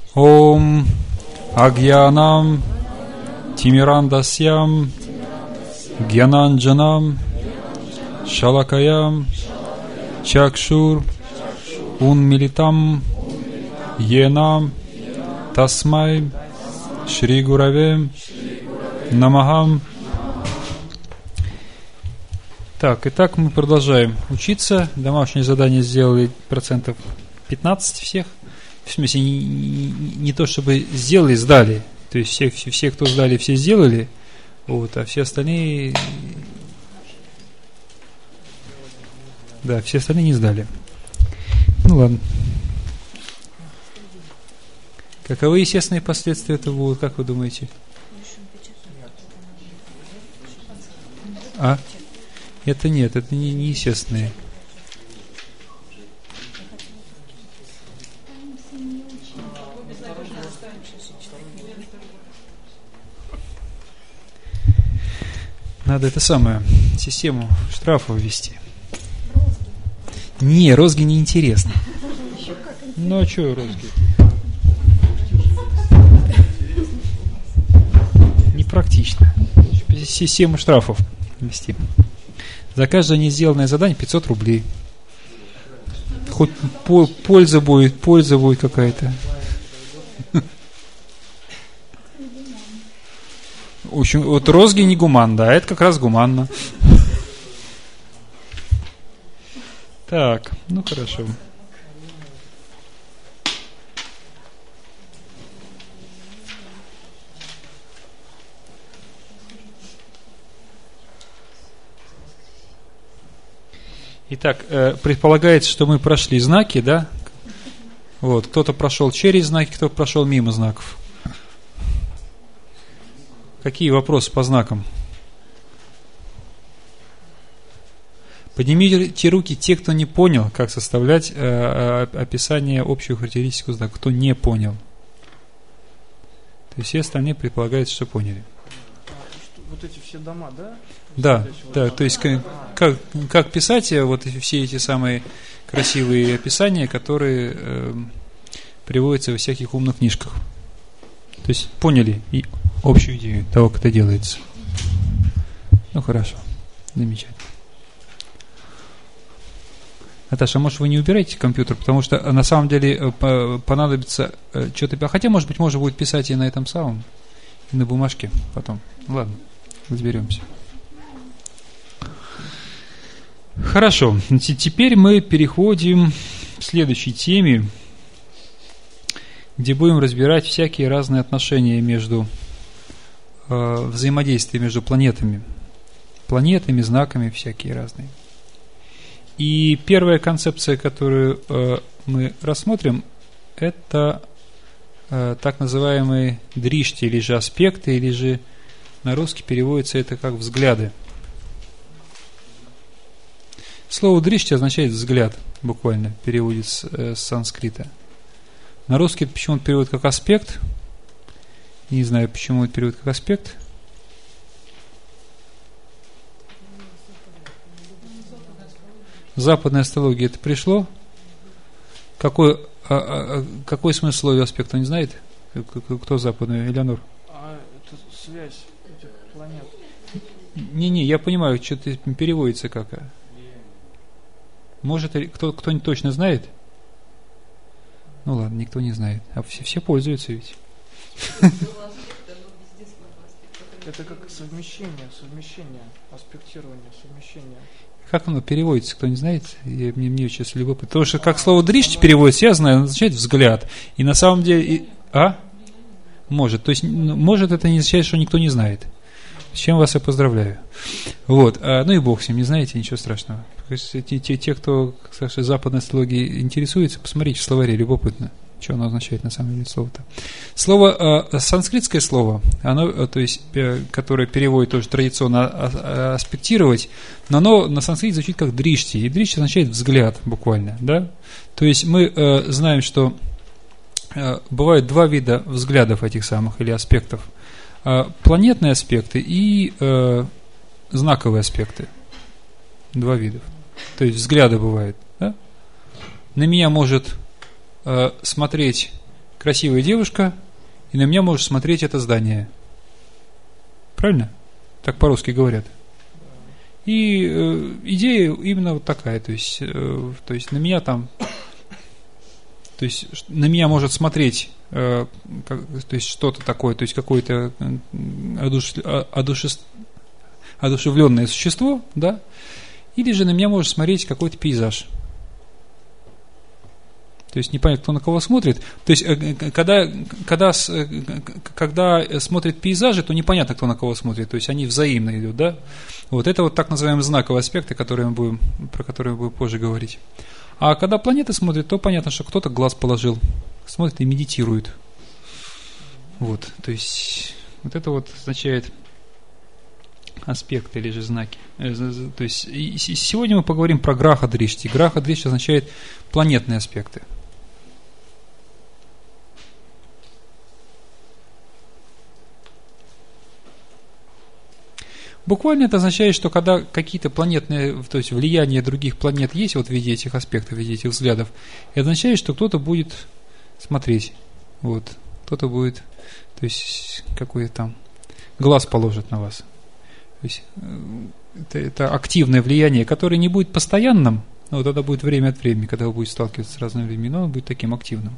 Ом Агьянам Тимирандасьям Гьянанджанам Шалакаям Чакшур Унмилитам Енам Тасмай Шри Гураве Намахам. Так, итак, мы продолжаем учиться. Домашнее задание сделали 15% всех. В смысле, не то чтобы сделали, сдали. То есть все, кто сдали, все сделали. Вот, а все остальные... Да, все остальные не сдали. Ну ладно. Каковы естественные последствия этого будут, как вы думаете? А? Это нет, это не естественные. Надо это самое, систему штрафов ввести. Не, розги не интересно. Ну а что розги? Непрактично. Систему штрафов ввести. За каждое не сделанное задание 500 рублей. Хоть польза будет какая-то. В общем, вот розги не гуман, да, это как раз гуманно. Так, ну хорошо. Итак, предполагается, что мы прошли знаки, да? Вот, кто-то прошел через знаки, кто-то прошел мимо знаков. Какие вопросы по знакам? Поднимите руки те, кто не понял, как составлять описание общего характеристического знака. Кто не понял. То есть все остальные предполагается, что поняли. Вот эти все дома, да? Да, да, то есть как писать вот все эти самые красивые описания, которые приводятся во всяких умных книжках. То есть поняли и общую идею того, как это делается. Ну хорошо, замечательно. Наташа, может, вы не убираете компьютер, потому что на самом деле понадобится что-то... Хотя, может быть, можно будет писать и на этом самом, и на бумажке потом. Ладно, разберемся. Хорошо, теперь мы переходим к следующей теме, где будем разбирать всякие разные отношения между взаимодействие между планетами, знаками всякие разные. И первая концепция, которую мы рассмотрим, это так называемые дришти, или же аспекты, или же на русский переводится это как взгляды. Слово дришти означает взгляд, буквально переводится с санскрита. На русский это почему-то переводит как аспект. Не знаю, почему это переводит как аспект. Западная астрология это пришло. Какой смысл слова аспекта, не знает? Кто западный? Элеонор? Это связь этих планет. Не, я понимаю, что-то переводится как. Может, кто-нибудь точно знает? Ну ладно, никто не знает. А все пользуются ведь. Это как совмещение, аспектирование, совмещение. Как оно переводится, кто не знает? Мне сейчас любопытно. Потому что как слово дришти переводится, я знаю, означает взгляд. И на самом деле... Может. То есть, может, это не означает, что никто не знает. С чем вас я поздравляю. Вот. Ну и бог с ним, не знаете, ничего страшного. Те, кто, кстати, западной астрологией интересуется, посмотрите в словаре, любопытно, что оно означает на самом деле слово-то. Слово, санскритское слово, оно, то есть, которое переводит тоже традиционно аспектировать, но оно на санскрите звучит как дришти. И дришти означает взгляд, буквально, да? То есть мы знаем, что бывают два вида взглядов этих самых или аспектов. Планетные аспекты и знаковые аспекты. Два вида. То есть взгляды бывают. Да? На меня может смотреть красивая девушка, и на меня может смотреть это здание. Правильно? Так по-русски говорят. И идея именно вот такая, то есть на меня там, то есть на меня может смотреть, то есть что-то такое, то есть какое-то одушевленное существо, да, или же на меня может смотреть какой-то пейзаж. То есть непонятно, кто на кого смотрит. То есть когда смотрят пейзажи, то непонятно, кто на кого смотрит. То есть они взаимно идут, да? Вот это вот так называемые знаковые аспекты, про которые мы будем позже говорить. А когда планеты смотрят, то понятно, что кто-то глаз положил, смотрит и медитирует. Вот, то есть вот это вот означает аспекты или же знаки. То есть сегодня мы поговорим про граха-дришти. Граха-дришти означает планетные аспекты. Буквально это означает, что когда какие-то планетные, то есть влияние других планет есть вот в виде этих аспектов, в виде этих взглядов, это означает, что кто-то будет смотреть, вот, кто-то будет, то есть какой-то там глаз положит на вас. То есть это активное влияние, которое не будет постоянным, но вот это будет время от времени, когда вы будете сталкиваться с разными людьми, но оно будет таким активным.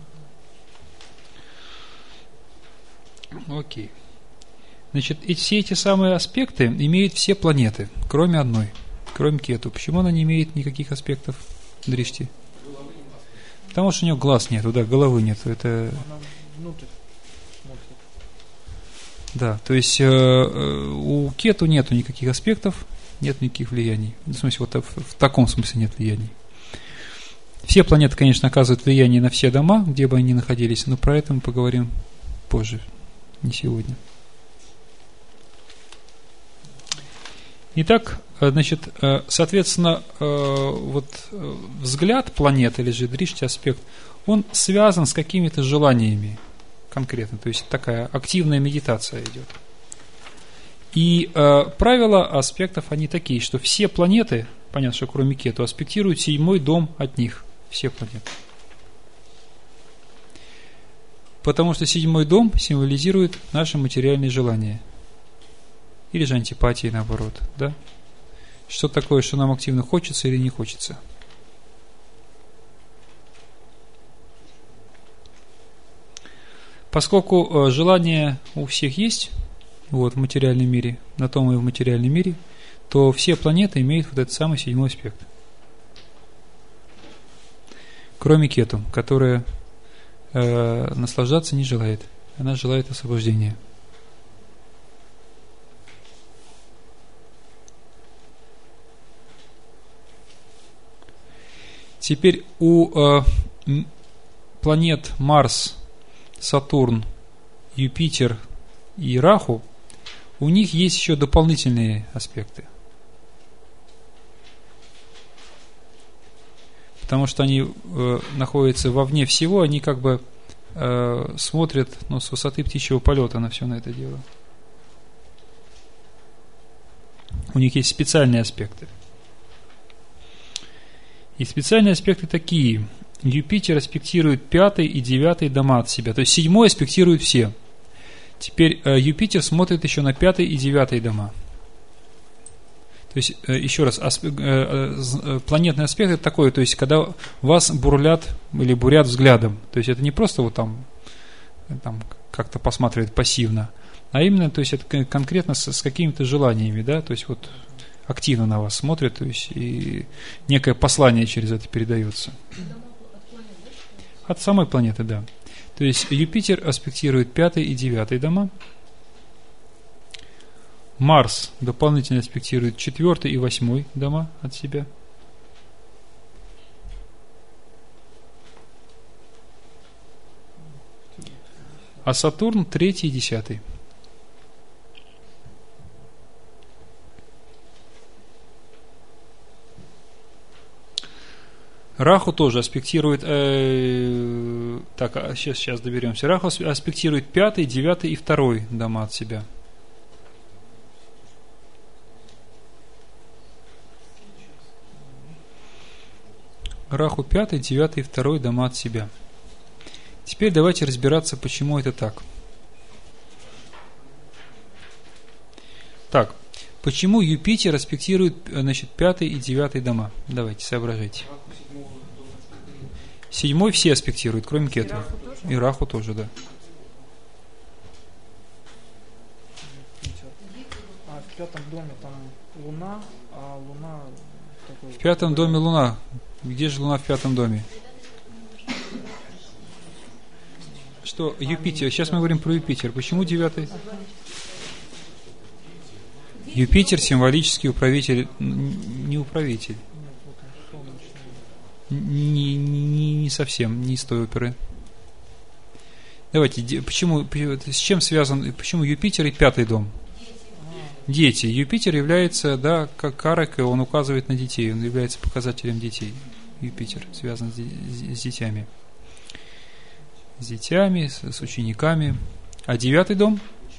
Окей. Значит, и все эти самые аспекты имеют все планеты, кроме одной, кроме Кету. Почему она не имеет никаких аспектов Дришти? Потому что у нее глаз нету, да, головы нету. Это... Она внутрь смотрит. Да, то есть у Кету нету никаких аспектов, нет никаких влияний. В смысле, вот в таком смысле нет влияний. Все планеты, конечно, оказывают влияние на все дома, где бы они ни находились, но про это мы поговорим позже, не сегодня. Итак, значит, соответственно, вот взгляд планеты или же дришти аспект, он связан с какими-то желаниями конкретно, то есть такая активная медитация идет. И правила аспектов, они такие, что все планеты, понятно, что кроме Кету, аспектируют 7-й дом от них, все планеты. Потому что 7-й дом символизирует наши материальные желания. Или же антипатии, наоборот, да? Что такое, что нам активно хочется или не хочется. Поскольку желания у всех есть, вот, в материальном мире, на том и в материальном мире, то все планеты имеют вот этот самый 7-й аспект. Кроме Кету, которая наслаждаться не желает. Она желает освобождения. Теперь у планет Марс, Сатурн, Юпитер и Раху, у них есть еще дополнительные аспекты. Потому что они находятся вовне всего, они как бы смотрят, ну, с высоты птичьего полета на все на это дело. У них есть специальные аспекты. И специальные аспекты такие. Юпитер аспектирует 5-й и 9-й дома от себя. То есть 7-й аспектирует все. Теперь Юпитер смотрит еще на 5-й и 9-й дома. То есть, еще раз, планетный аспект это такой, то есть, когда вас бурлят или бурят взглядом. То есть, это не просто вот там как-то посматривает пассивно, а именно, то есть, это конкретно с какими-то желаниями, да, то есть, вот активно на вас смотрят, то есть, и некое послание через это передается. От самой планеты, да. То есть, Юпитер аспектирует 5-й и 9-й дома. Марс дополнительно аспектирует 4-й и 8-й дома от себя. А Сатурн 3-й и 10-й. Раху тоже аспектирует, сейчас доберемся. Раху аспектирует 5-й, 9-й и 2-й дома от себя. Раху 5-й, 9-й и 2-й дома от себя. Теперь давайте разбираться, почему это так. Так, почему Юпитер аспектирует, значит, 5 и 9 дома? Давайте, соображайте. 7 все аспектируют, кроме Кету. И Раху тоже, да. А в 5 доме там Луна, а Луна такой... В 5 доме Луна. Где же Луна в 5 доме? Что, Юпитер? Сейчас мы говорим про Юпитер. Почему 9? Юпитер символический управитель, не управитель. Не совсем, не из той оперы. Давайте, почему, с чем связан, почему Юпитер и 5 дом? Дети. Юпитер является, да, как каракой, он указывает на детей, он является показателем детей. Юпитер связан с детьми. С детьми, с учениками. А 9 дом?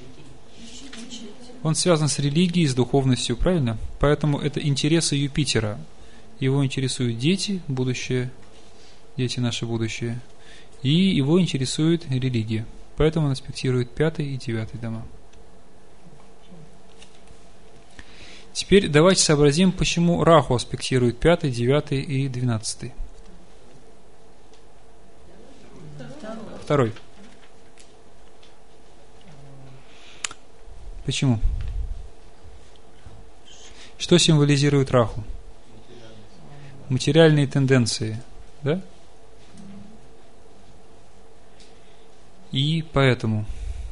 Он связан с религией, с духовностью, правильно? Поэтому это интересы Юпитера. Его интересуют дети, будущее, дети наше будущее. И его интересует религия. Поэтому он аспектирует 5 и 9 дома. Теперь давайте сообразим, почему Раху аспектирует 5, 9 и 12. Второй. Почему? Что символизирует Раху? Материальные тенденции, да? И поэтому.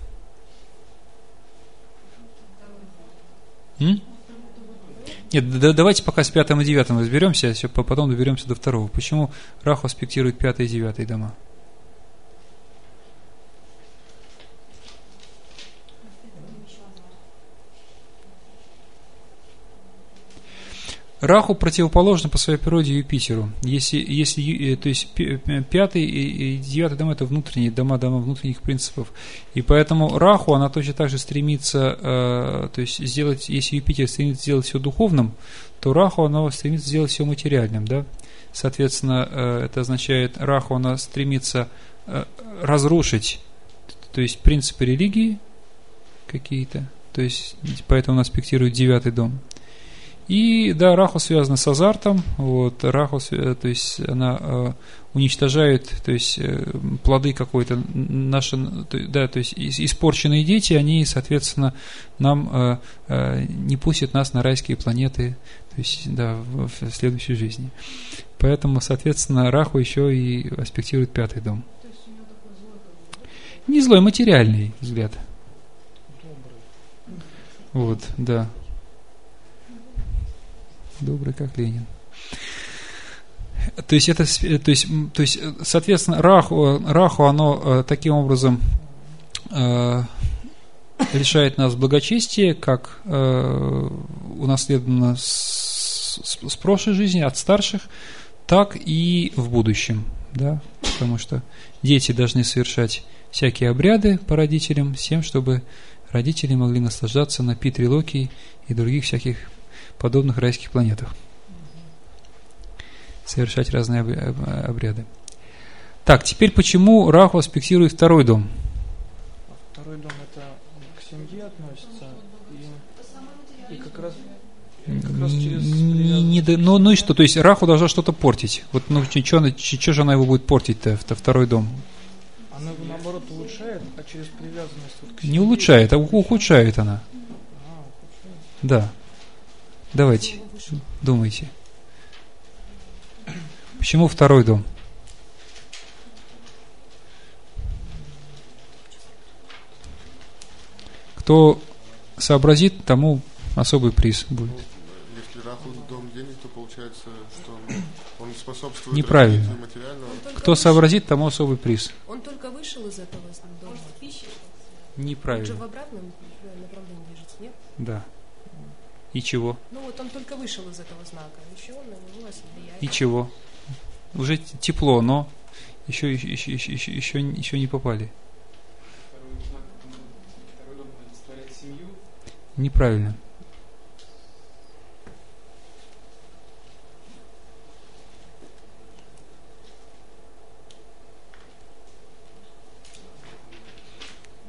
Нет, давайте пока с 5 и 9 разберемся, а потом доберемся до 2. Почему Раху аспектирует 5 и 9 дома? Раху противоположно по своей природе Юпитеру. Если, то есть 5 и 9 дома — это внутренние дома внутренних принципов. И поэтому Раху, она точно так же стремится, то есть сделать, если Юпитер стремится сделать все духовным, то Раху, она стремится сделать все материальным, да? Соответственно, это означает, Раху, она стремится разрушить, то есть принципы религии какие-то, то есть поэтому она аспектирует 9 дом. И да, Раху связана с азартом, вот, Раху, то есть она уничтожает, то есть плоды какой-то наши, да, то есть испорченные дети, они, соответственно, нам не пустят нас на райские планеты, то есть, да, в следующей жизни. Поэтому, соответственно, Раху еще и аспектирует 5 дом. То есть у него такой злой, Не злой, материальный взгляд. Добрый. Вот, да. Добрый, как Ленин. То есть, соответственно, Раху, оно таким образом лишает нас благочестия, как унаследовано с прошлой жизни, от старших, так и в будущем. Да? Потому что дети должны совершать всякие обряды по родителям, с тем, чтобы родители могли наслаждаться на Питрилоке и других всяких подобных райских планетах. Совершать разные обряды. Так, теперь почему Раху аспектирует 2 дом? 2 дом это к семье относится и как раз через ну и что? То есть Раху должна что-то портить. Вот ну что же она его будет портить-то, 2 дом? Она его наоборот улучшает, а через привязанность вот к семье. Не улучшает, а ухудшает она. Ухудшает. Да. Давайте, думайте. Почему 2 дом? Кто сообразит, тому особый приз будет. Если Раху дом денег, то получается, что он способствует Неправильно. развитию материального. Кто сообразит, тому особый приз. Он только вышел из этого дома. Он же Неправильно. в обратном направлении движется, нет? Да. И чего? Ну вот он только вышел из этого знака. Еще он на него влияет. И чего? Уже тепло, но еще не попали. Второй дом олицетворяет семью. Неправильно.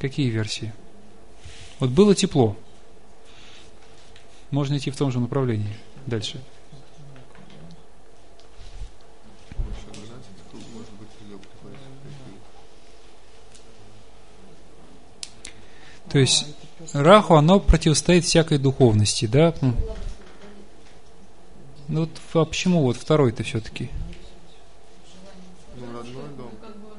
Какие версии? Вот было тепло. Можно идти в том же направлении. Дальше. То есть Раху, оно противостоит всякой духовности, да? Ну вот а почему вот второй-то все-таки? Родной дом.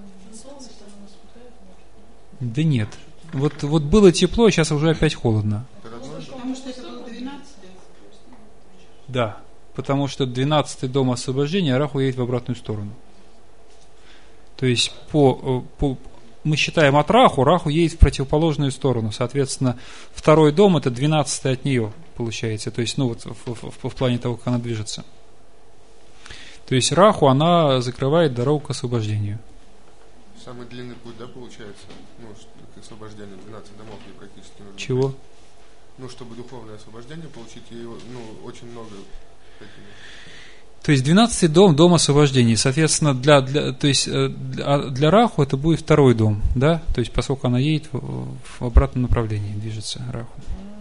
Да нет. Вот было тепло, сейчас уже опять холодно. Потому что это было 12. Да, потому что 12-й дом освобождения, Раху едет в обратную сторону. То есть мы считаем от Раху едет в противоположную сторону. Соответственно, второй дом это 12-й от нее получается. То есть, ну вот в плане того, как она движется. То есть Раху, она закрывает дорогу к освобождению. Самый длинный путь, да, получается? Ну, к освобождению 12 домов ей практически нужно. Чего? пройти. Ну, чтобы духовное освобождение получить, ей, ну, очень много таких. То есть 12-й дом освобождения. Соответственно, для Раху это будет второй дом, да? То есть поскольку она едет в обратном направлении, движется Раху.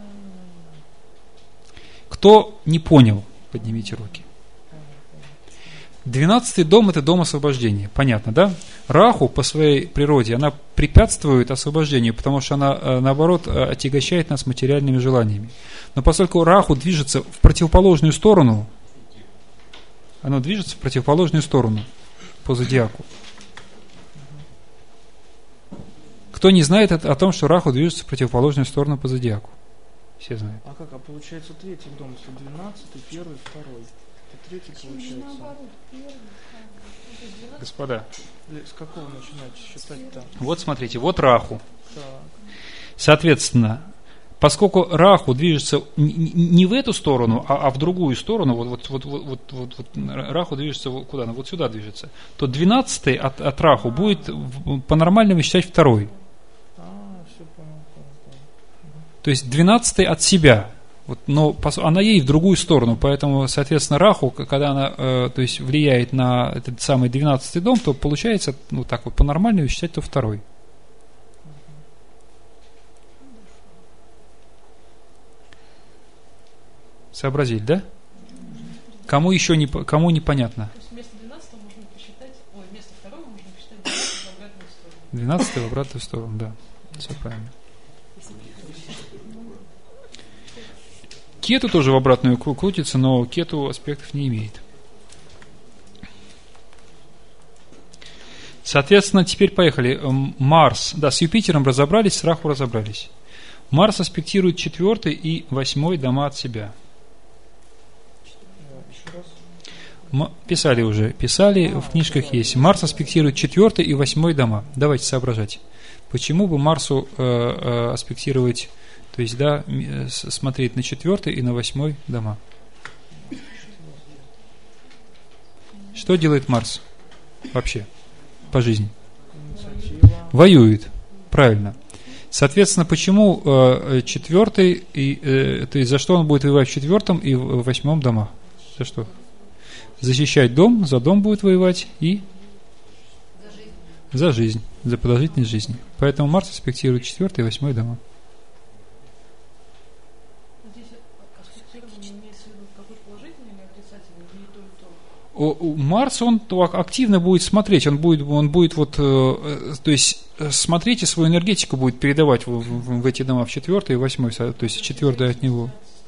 Кто не понял, поднимите руки. 12-й дом это дом освобождения. Понятно, да? Раху по своей природе, она препятствует освобождению, потому что она, наоборот, отягощает нас материальными желаниями. Но поскольку Раху движется в противоположную сторону, оно движется в противоположную сторону по зодиаку. Кто не знает о том, что Раху движется в противоположную сторону по зодиаку? Все знают. А как? А получается третий дом, если 12-й, первый, второй. Это третий получается. Господа, С какого начинать считать-то? вот смотрите, вот Раху. Так. Соответственно, поскольку Раху движется не в эту сторону, а в другую сторону, вот Раху движется куда? Вот сюда движется, то 12-й от Раху будет по-нормальному считать второй. Все понял. То есть 12-й от себя. Но она едет в другую сторону, поэтому, соответственно, Раху, когда она то есть влияет на этот самый 12-й дом, то получается, ну так вот по-нормальному считать то второй. Сообразили, да? Кому еще кому непонятно? То есть вместо 12 можно посчитать, вместо 2 можно посчитать 12 в обратную сторону. 12 в обратную сторону, да. Все правильно. Кету тоже в обратную крутится, но кету аспектов не имеет. Соответственно, теперь поехали. Марс. Да, с Юпитером разобрались, с Раху разобрались. Марс аспектирует 4 и 8 дома от себя. Писали, в книжках есть. Марс аспектирует 4 и 8 дома. Давайте соображать. Почему бы Марсу аспектировать, то есть, да, смотреть на 4 и на 8 дома? Что делает Марс вообще по жизни? Воюет. Правильно. Соответственно, почему 4, то есть за что он будет воевать в 4 и в 8 домах? За что? Защищать дом, за дом будет воевать и за жизнь, за продолжительность жизни. Поэтому Марс аспектирует 4 и 8 дома. Здесь аспектирование имеется в виду какой положительный или отрицательный, или то и то? Марс, он активно будет смотреть, он будет вот, то есть смотреть и свою энергетику будет передавать в эти дома, в 4 и 8, то есть 4 от него.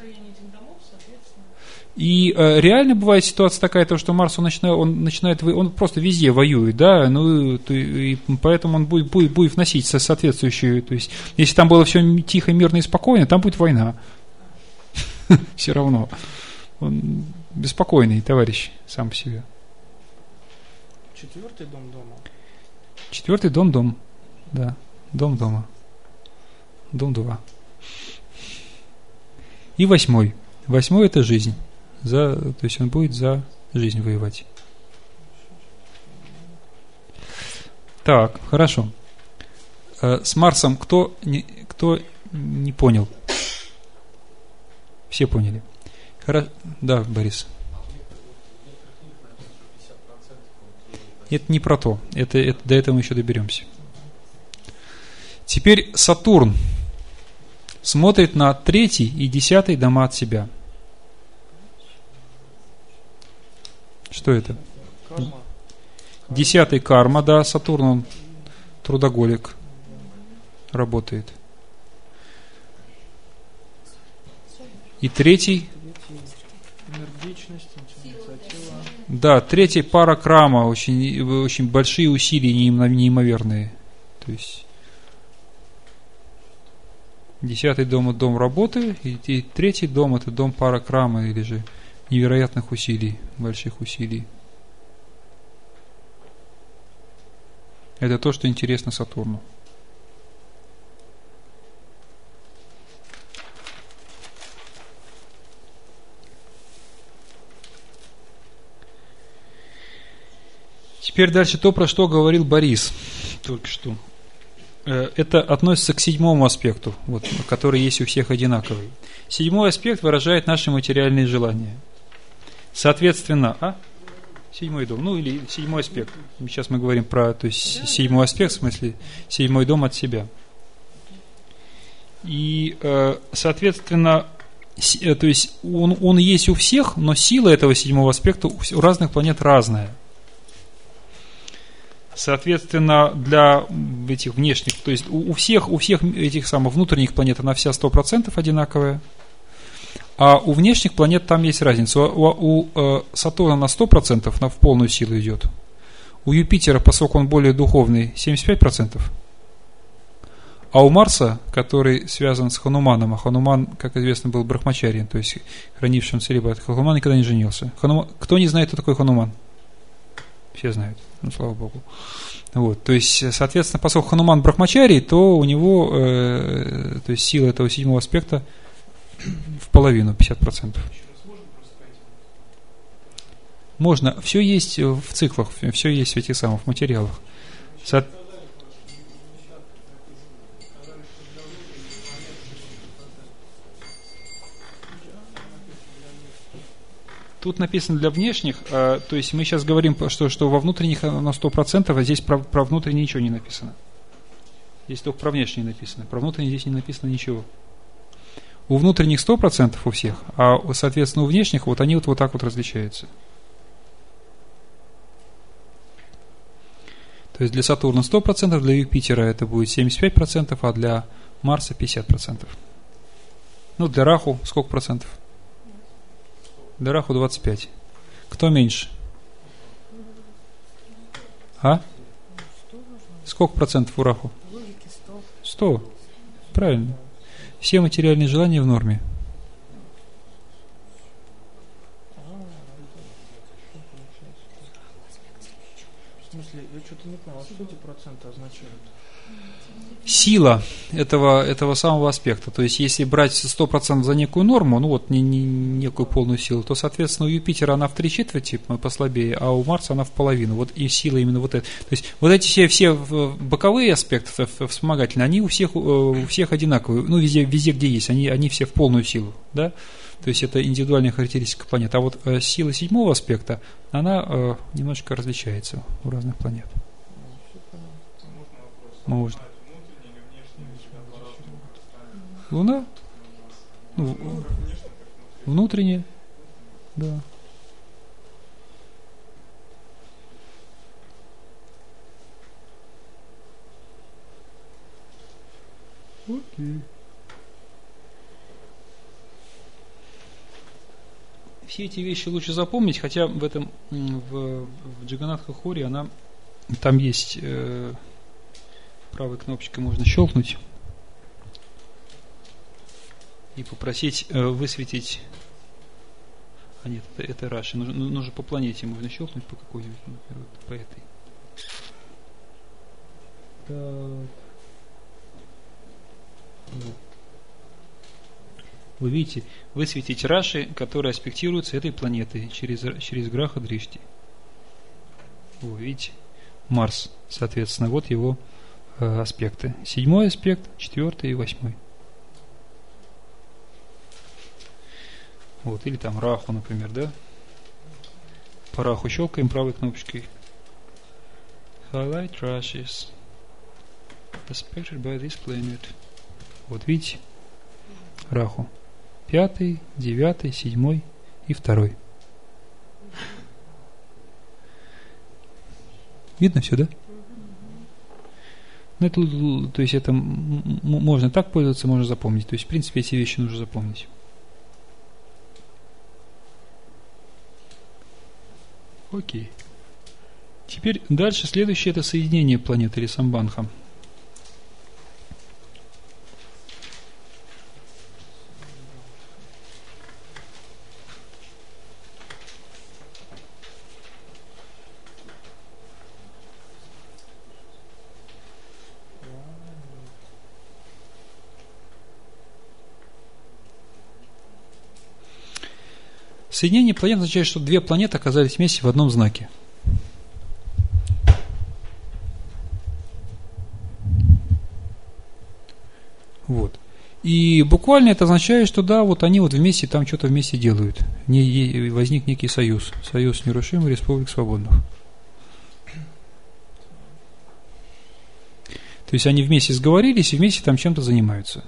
И реально бывает ситуация такая, то, что Марс он просто везде воюет, да, ну и поэтому он будет вносить соответствующую, то есть если там было все тихо, мирно и спокойно, там будет война. Все равно. Он беспокойный товарищ сам по себе. 4-й дом дома. 4-й дом. Да. Дом дома. Дом 2. И 8. 8 это жизнь. То есть он будет за жизнь воевать. Так, хорошо. С Марсом кто не понял? Все поняли. Да, Борис. Это не про то. До этого мы еще доберемся. Теперь Сатурн смотрит на 3 и 10 дома от себя. Что это? Карма. 10 карма, да, Сатурн, он трудоголик, работает. И 3, Энергичность, инициатива. да, 3 пара крама, очень большие усилия, неимоверные. То есть 10 дом это дом работы, и 3 дом это дом пара крама, или же невероятных усилий, больших усилий. Это то, что интересно Сатурну. Теперь дальше то, про что говорил Борис только что. Это относится к 7 аспекту, вот, который есть у всех одинаковый. 7 аспект выражает наши материальные желания. Соответственно, 7 дом, ну или 7 аспект. Сейчас мы говорим про, то есть 7 аспект, в смысле 7 дом от себя. И, соответственно, то есть он есть у всех, но сила этого 7 аспекта у разных планет разная. Соответственно, для этих внешних, то есть у всех этих самых внутренних планет она вся 100% одинаковая, а у внешних планет там есть разница. У Сатурна на 100% в полную силу идет. У Юпитера, поскольку он более духовный, 75%. А у Марса, который связан с Хануманом, а Хануман, как известно, был брахмачарием, то есть хранившим целибат, Хануман никогда не женился. Кто не знает, кто такой Хануман? Все знают, ну слава Богу. Вот, то есть, соответственно, поскольку Хануман брахмачарий, то у него то есть сила этого 7 аспекта в половину, 50%. Можно, все есть в циклах, все есть в этих самых материалах. Тут написано для внешних, то есть мы сейчас говорим, что во внутренних на 100%, а здесь про внутренние ничего не написано. Здесь только про внешние написано. Про внутренние здесь не написано ничего. У внутренних 100% у всех, а, соответственно, у внешних вот они вот так вот различаются. То есть для Сатурна 100%, для Юпитера это будет 75%, а для Марса 50%. Ну, для Раху сколько процентов? Для Раху 25. Кто меньше? А? Сколько процентов у Раху? 100. Правильно. Все материальные желания в норме. В смысле, я что-то не понял, что эти проценты означают? Сила этого самого аспекта. То есть, если брать 100% за некую норму, ну вот некую полную силу, то, соответственно, у Юпитера она в 3/4 послабее, а у Марса она в половину. Вот и сила именно вот эта. То есть, вот эти все боковые аспекты вспомогательные, они у всех одинаковые. Ну, везде, где есть, они все в полную силу. Да? То есть, это индивидуальная характеристика планет. А вот сила 7 аспекта, она немножко различается у разных планет. Можно. Луна? Ну, внутренняя, да. Окей. Все эти вещи лучше запомнить, хотя в этом в Джаганатха-хоре там есть правой кнопочкой можно щелкнуть и попросить высветить. А нет, это Раши. Нужно по планете можно щелкнуть по какой-нибудь, например, по этой. Так. Вот. Вы видите, высветить Раши, которые аспектируются этой планетой через Граха Дришти. Вы видите, Марс, соответственно, вот его аспекты. 7 аспект, 4 и 8. Вот, или там Раху, например, да? По Раху щелкаем правой кнопочкой. Highlight Rashis. aspected by this planet. Вот видите? Раху. 5, 9, 7 и 2. Видно все, да? Ну, это, то есть это можно так пользоваться, можно запомнить. То есть, в принципе, эти вещи нужно запомнить. Окей. Теперь дальше следующее это соединение планет или самбандха. Соединение планет означает, что две планеты оказались вместе в одном знаке. Вот. И буквально это означает, что да, вот они вот вместе там что-то вместе делают. Возник некий союз. Союз нерушимых республик свободных. То есть они вместе сговорились и вместе там чем-то занимаются.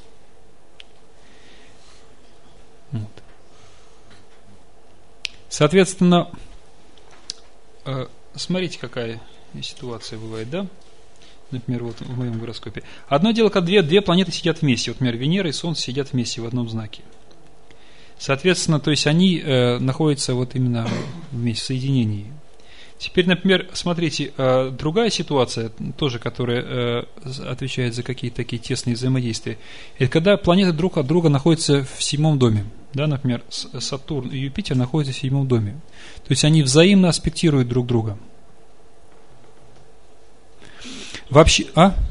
Вот. Соответственно, смотрите, какая ситуация бывает, да? Например, вот в моем гороскопе. Одно дело, когда две планеты сидят вместе. Вот, например, Венера и Солнце сидят вместе в одном знаке. Соответственно, то есть они находятся вот именно вместе в соединении. Теперь, например, смотрите, другая ситуация, тоже, которая отвечает за какие-то такие тесные взаимодействия, это когда планеты друг от друга находятся в 7 доме. Да, например, Сатурн и Юпитер находятся в 7 доме. То есть они взаимно аспектируют друг друга. Вообще,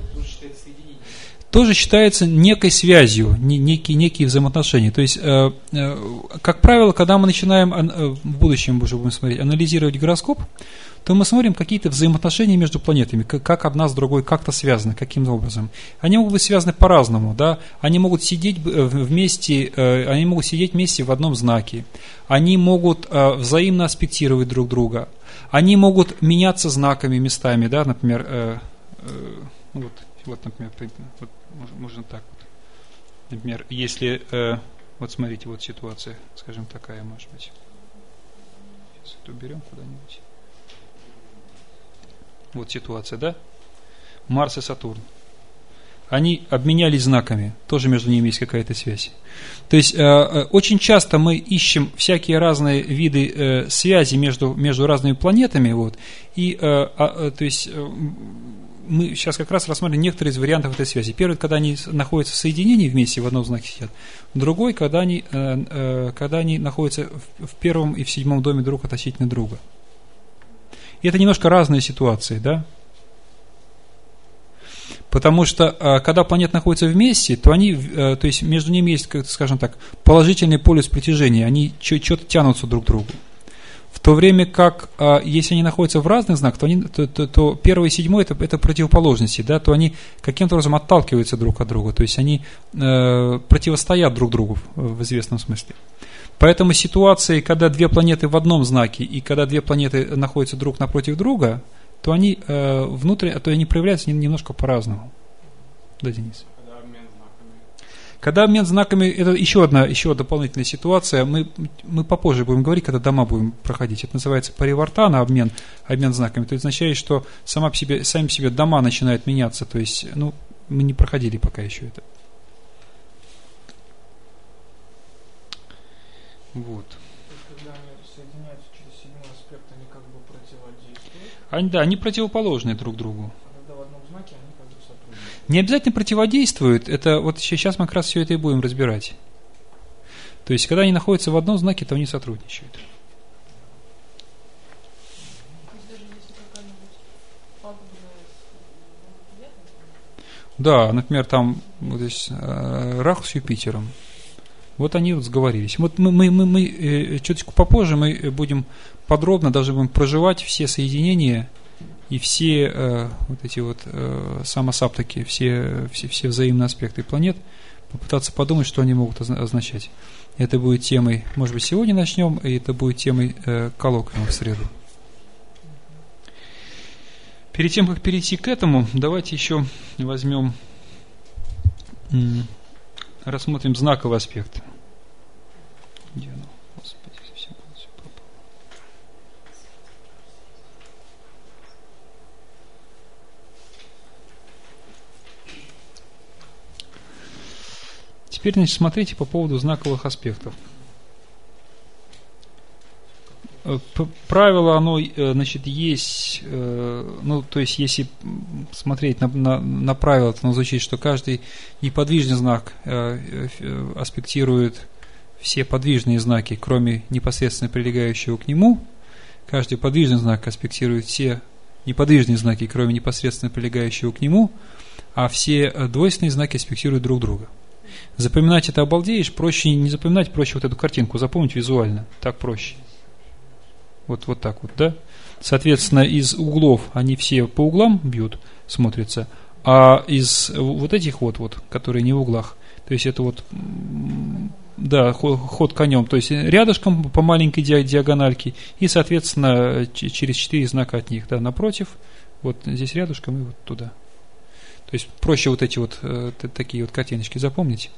тоже считается некой связью, некие взаимоотношения. То есть, как правило, когда мы начинаем в будущем уже будем смотреть, анализировать гороскоп, то мы смотрим какие-то взаимоотношения между планетами, как одна с другой как-то связаны, каким-то образом. Они могут быть связаны по-разному, да? Они могут сидеть вместе в одном знаке, они могут взаимно аспектировать друг друга, они могут меняться знаками местами, да, например, вот, например, вот, можно так вот. Например, если, вот смотрите, вот ситуация, скажем, такая, может быть. Сейчас это уберем куда-нибудь. Вот ситуация, да? Марс и Сатурн. Они обменялись знаками, тоже между ними есть какая-то связь. То есть, очень часто мы ищем всякие разные виды связи между разными планетами, вот, и, то есть, мы сейчас как раз рассмотрим некоторые из вариантов этой связи. Первый, когда они находятся в соединении вместе, в одном знаке сидят. Другой, когда они находятся в 1 и в 7 доме друг относительно друга. И это немножко разные ситуации, да? Потому что, когда планеты находятся вместе, то то есть между ними есть, скажем так, положительный полюс притяжения. Они что-то тянутся друг к другу. В то время как, если они находятся в разных знаках, то 1 и 7 это противоположности, да, то они каким-то образом отталкиваются друг от друга, то есть они противостоят друг другу в известном смысле. Поэтому ситуации, когда две планеты в одном знаке и когда две планеты находятся друг напротив друга, то они они проявляются немножко по-разному. Да, Денис? Когда обмен знаками, это еще одна дополнительная ситуация. Мы попозже будем говорить, когда дома будем проходить. Это называется паривартана, обмен знаками. Это означает, что сами по себе дома начинают меняться. То есть, мы не проходили пока еще это. Вот. Когда они соединяются через 7 аспект, они как бы противодействуют? Они противоположные друг другу. А когда в одном знаке, они как бы сотрудничают? Не обязательно противодействуют. Это вот сейчас мы как раз все это и будем разбирать. То есть, когда они находятся в одном знаке, то они сотрудничают. То есть даже если какая-нибудь пагубная Да, например, там вот здесь Раху с Юпитером. Вот они вот сговорились. Вот мы чуточку попозже мы будем подробно, даже будем проживать все соединения и все вот эти вот самосаптаки, все взаимные аспекты планет, попытаться подумать, что они могут означать. Это будет темой, может быть, сегодня начнем, и это будет темой коллоквиума в среду. Перед тем, как перейти к этому, давайте еще возьмем, рассмотрим знаковый аспект. Где оно? Господи, совсем все пропало. Теперь, значит, смотрите по поводу знаковых аспектов. Правило, оно, значит, есть, ну, то есть, если смотреть на правило, то оно звучит, что каждый неподвижный знак аспектирует все подвижные знаки, кроме непосредственно прилегающего к нему. Каждый подвижный знак аспектирует все неподвижные знаки, кроме непосредственно прилегающего к нему, а все двойственные знаки аспектируют друг друга. Запоминать это обалдеешь, проще не запоминать, проще вот эту картинку запомнить визуально, так проще. Вот так вот, да? Соответственно, из углов они все по углам бьют, смотрятся, а из вот этих вот, которые не в углах, то есть это вот, да, ход конем, то есть рядышком по маленькой диагональке и, соответственно, через 4 знака от них, да, напротив, вот здесь рядышком и вот туда. То есть проще вот эти вот такие вот картиночки запомнить.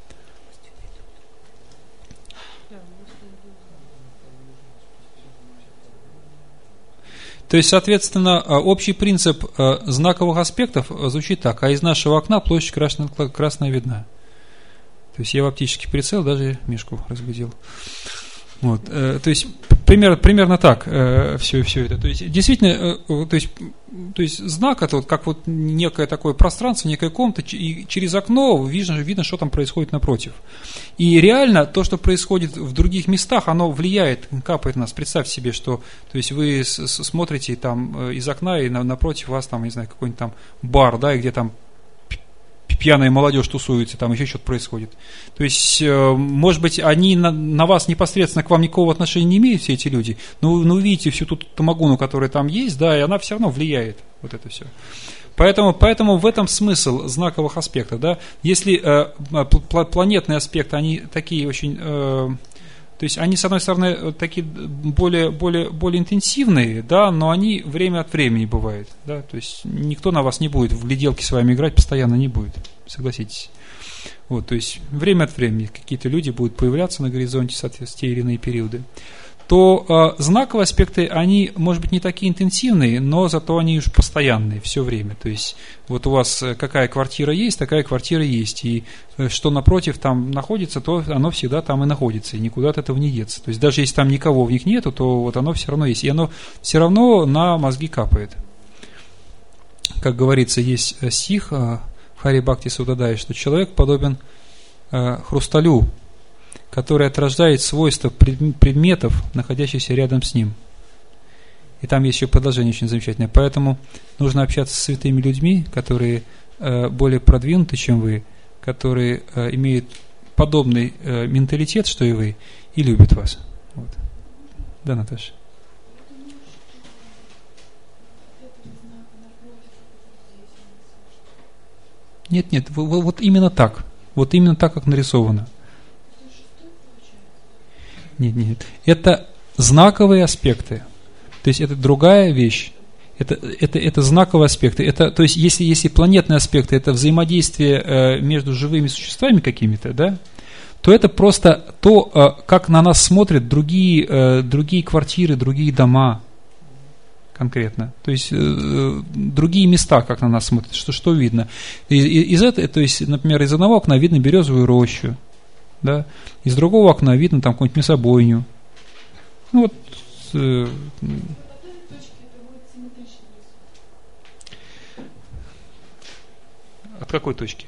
То есть, соответственно, общий принцип знаковых аспектов звучит так: а из нашего окна площадь красная видна. То есть я в оптический прицел даже Мишку разбудил. Вот, то есть примерно так все это. То есть действительно, то есть знак это вот как вот некое такое пространство, некая комната, и через окно видно, что там происходит напротив. И реально то, что происходит в других местах, оно влияет, капает на нас. Представьте себе, что, то есть вы смотрите там из окна, и напротив вас там, не знаю, какой-нибудь там бар, да, и где там пьяная молодежь тусуется, там еще что-то происходит. То есть, может быть, они на вас непосредственно, к вам никакого отношения не имеют, все эти люди, но вы видите всю ту тамагуну, которая там есть, да, и она все равно влияет, вот это все. Поэтому в этом смысл знаковых аспектов, да. Если планетные аспекты, они такие очень... То есть они, с одной стороны, такие более интенсивные, да, но они время от времени бывают, да, то есть никто на вас не будет в гляделки с вами играть, постоянно не будет, согласитесь. Вот, то есть время от времени какие-то люди будут появляться на горизонте, соответственно, в те или иные периоды. То знаковые аспекты, они, может быть, не такие интенсивные, но зато они уж постоянные все время. То есть вот у вас какая квартира есть, такая квартира есть. И что напротив там находится, то оно всегда там и находится, и никуда от этого не деться. То есть даже если там никого в них нету, то вот оно все равно есть. И оно все равно на мозги капает. Как говорится, есть стих в Хари Бхакти Судадай, что человек подобен хрусталю, который отражает свойства предметов, находящихся рядом с ним. И там есть еще продолжение очень замечательное. Поэтому нужно общаться с святыми людьми, которые более продвинуты, чем вы, которые имеют подобный менталитет, что и вы, и любят вас. Вот. Да, Наташа? Нет, вот именно так. Вот именно так, как нарисовано. Нет. Это знаковые аспекты. То есть это другая вещь. Это знаковые аспекты. Это, то есть если планетные аспекты это взаимодействие между живыми существами какими-то, да, то это просто то, как на нас смотрят другие квартиры, другие дома конкретно. То есть другие места, как на нас смотрят, что видно. Из этого, то есть, например, из одного окна видно березовую рощу. Да? Из другого окна видно там какую-нибудь мясобойню. Ну вот. От какой точки?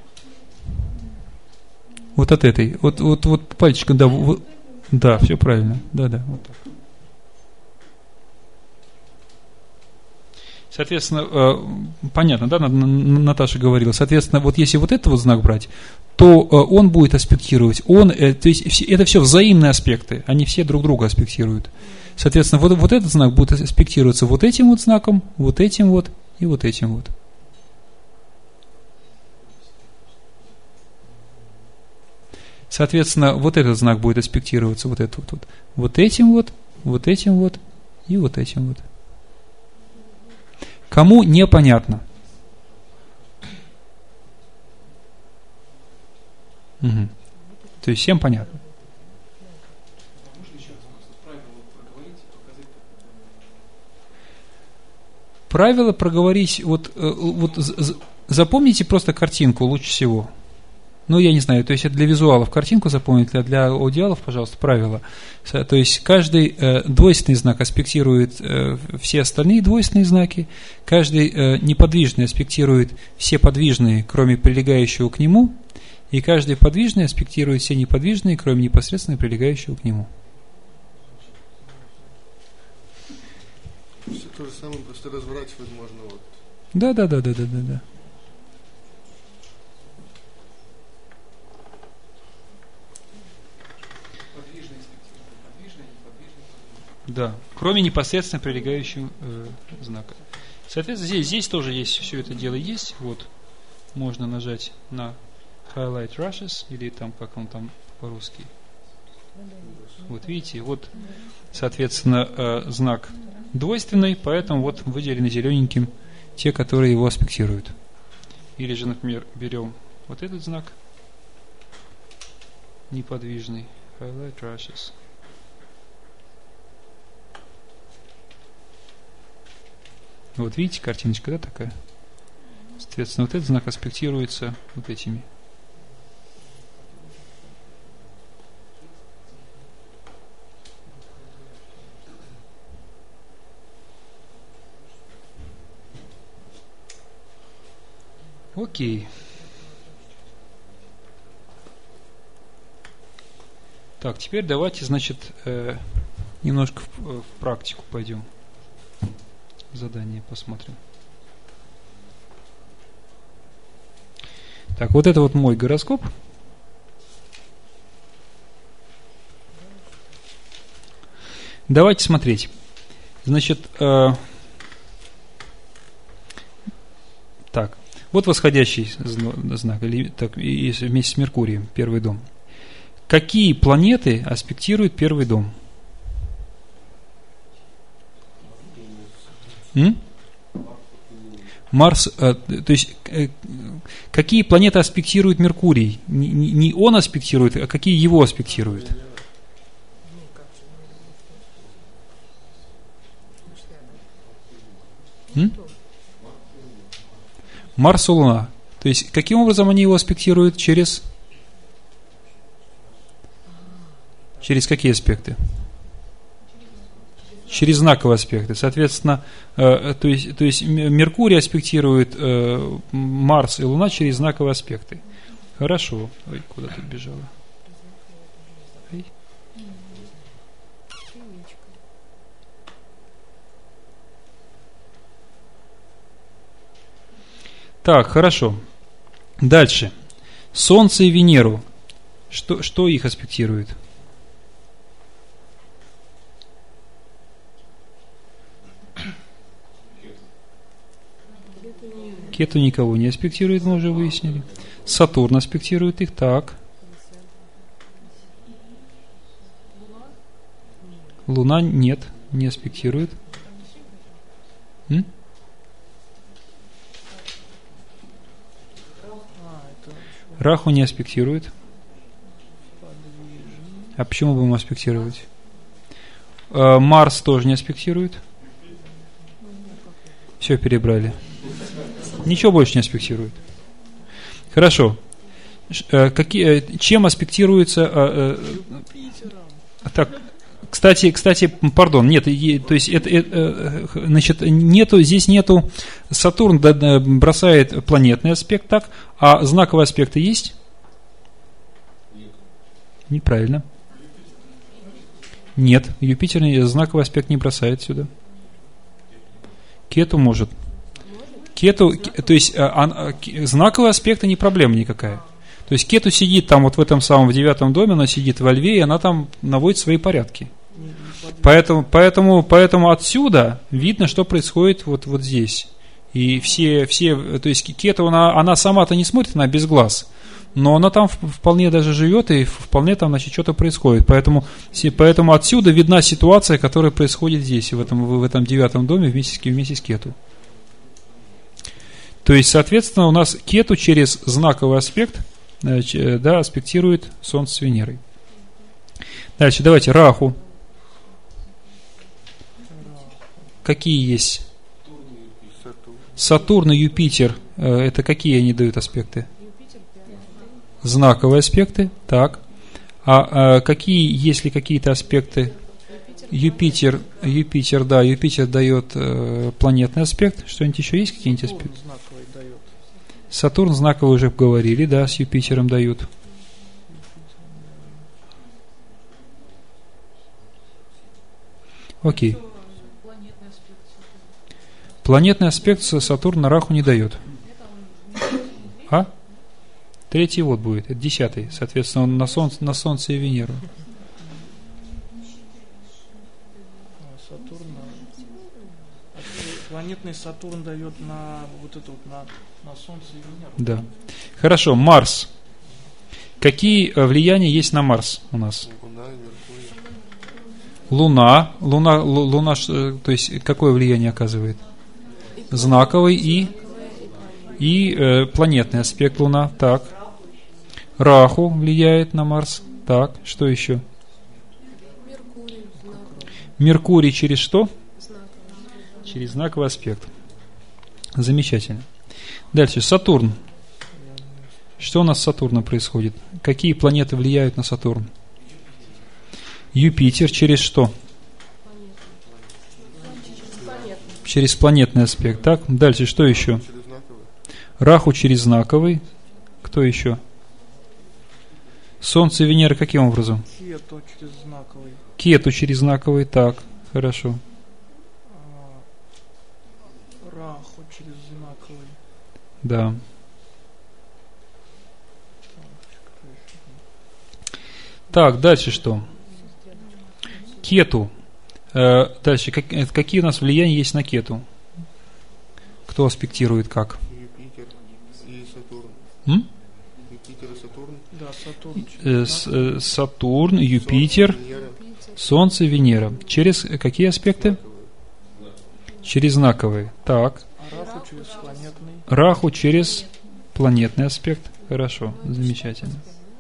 Вот от этой. Вот пальчиком, да. Да, все правильно. Да, вот так. Соответственно, понятно, да, Наташа говорила. Соответственно, вот если вот этот вот знак брать, то он будет аспектировать. То есть это все взаимные аспекты, они все друг друга аспектируют. Соответственно, вот этот знак будет аспектироваться вот этим вот знаком, вот этим вот и вот этим вот. Соответственно, вот этот знак будет аспектироваться вот этим вот и вот этим вот. Кому непонятно? Угу. То есть всем понятно. Правило проговорить, вот запомните просто картинку лучше всего. Ну, я не знаю, то есть это для визуалов картинку запомнить, а для аудиалов, пожалуйста, правило. То есть каждый двойственный знак аспектирует все остальные двойственные знаки, каждый неподвижный аспектирует все подвижные, кроме прилегающего к нему, и каждый подвижный аспектирует все неподвижные, кроме непосредственно прилегающего к нему. Все то же самое, просто разворачивать можно вот. Да. Да, кроме непосредственно прилегающего знака. Соответственно, здесь тоже есть, все это дело есть. Вот, можно нажать на Highlight Rushes, или там, как он там по-русски. Вот видите, вот, соответственно, знак двойственный, поэтому вот выделены зелененьким те, которые его аспектируют. Или же, например, берем вот этот знак неподвижный, Highlight Rushes. Вот видите, картиночка, да, такая? Соответственно, вот этот знак аспектируется вот этими. Окей. Так, теперь давайте, значит, немножко в практику пойдем. Задание посмотрим. Так, вот это вот мой гороскоп. Давайте смотреть. Значит, так, вот восходящий знак, или так, вместе с Меркурием, первый дом. Какие планеты аспектируют первый дом? Марс, то есть какие планеты аспектирует Меркурий? Не он аспектирует, а какие его аспектируют? Марс и Луна. То есть каким образом они его аспектируют? Через какие аспекты? Через знаковые аспекты. Соответственно, то есть Меркурий аспектирует Марс и Луна через знаковые аспекты. Хорошо. Ой, куда тут бежала? Ой. Так, хорошо. Дальше. Солнце и Венеру. Что их аспектирует? Кету никого не аспектирует, мы уже выяснили. Сатурн аспектирует их, так. Луна нет, не аспектирует. Раху не аспектирует. А почему будем аспектировать? Марс тоже не аспектирует. Все перебрали. Ничего больше не аспектирует. Хорошо. Чем аспектируется... Так, кстати, пардон, нет, то есть значит, здесь нету, Сатурн бросает планетный аспект, так, а знаковые аспекты есть? Неправильно. Нет, Юпитер знаковый аспект не бросает сюда. Кету может. Кету, то есть знаковые аспекты не проблема никакая. То есть Кету сидит там вот в этом самом в 9 доме, она сидит во Льве, и она там наводит свои порядки. Поэтому отсюда видно, что происходит вот здесь. И все, то есть Кету, она сама-то не смотрит, она без глаз. Но она там вполне даже живет, и вполне там, значит, что-то происходит. Поэтому отсюда видна ситуация, которая происходит здесь, в этом 9 доме вместе с Кету. То есть, соответственно, у нас Кету через знаковый аспект, да, аспектирует Солнце с Венерой. Дальше, давайте, Раху. Какие есть? Сатурн и Юпитер. Это какие они дают аспекты? Знаковые аспекты. Так. А какие, есть ли какие-то аспекты? Юпитер, да, Юпитер дает планетный аспект. Что-нибудь еще есть? Какие-нибудь аспекты? Сатурн знаковый уже говорили, да, с Юпитером дают. Окей. Планетный аспект Сатурн на Раху не дает. А? Третий вот будет, это 10-й. Соответственно, он на Солнце и Венеру. Планетный Сатурн дает на вот это вот на Солнце и Венеру. Да. Хорошо, Марс. Какие влияния есть на Марс у нас? Луна, то есть какое влияние оказывает? Знаковый и планетный аспект Луна. Так. Раху влияет на Марс. Так, что еще? Меркурий через что? Через знаковый аспект. Замечательно. Дальше, Сатурн. Что у нас с Сатурном происходит? Какие планеты влияют на Сатурн? Юпитер через что? Через планетный аспект. Так, дальше, что еще? Раху через знаковый. Кто еще? Солнце и Венера каким образом? Кету через знаковый. Кету через знаковый. Так, хорошо. Раху через знаковый. Да. Так, дальше что? Кету. Дальше, какие у нас влияния есть на Кету? Кто аспектирует как? Юпитер и Сатурн. Юпитер и Сатурн. Да, Сатурн. Сатурн, Юпитер, Солнце, Венера. Через какие аспекты? Через знаковые. Так. Раху через планетный. Раху через планетный аспект. Хорошо, замечательно.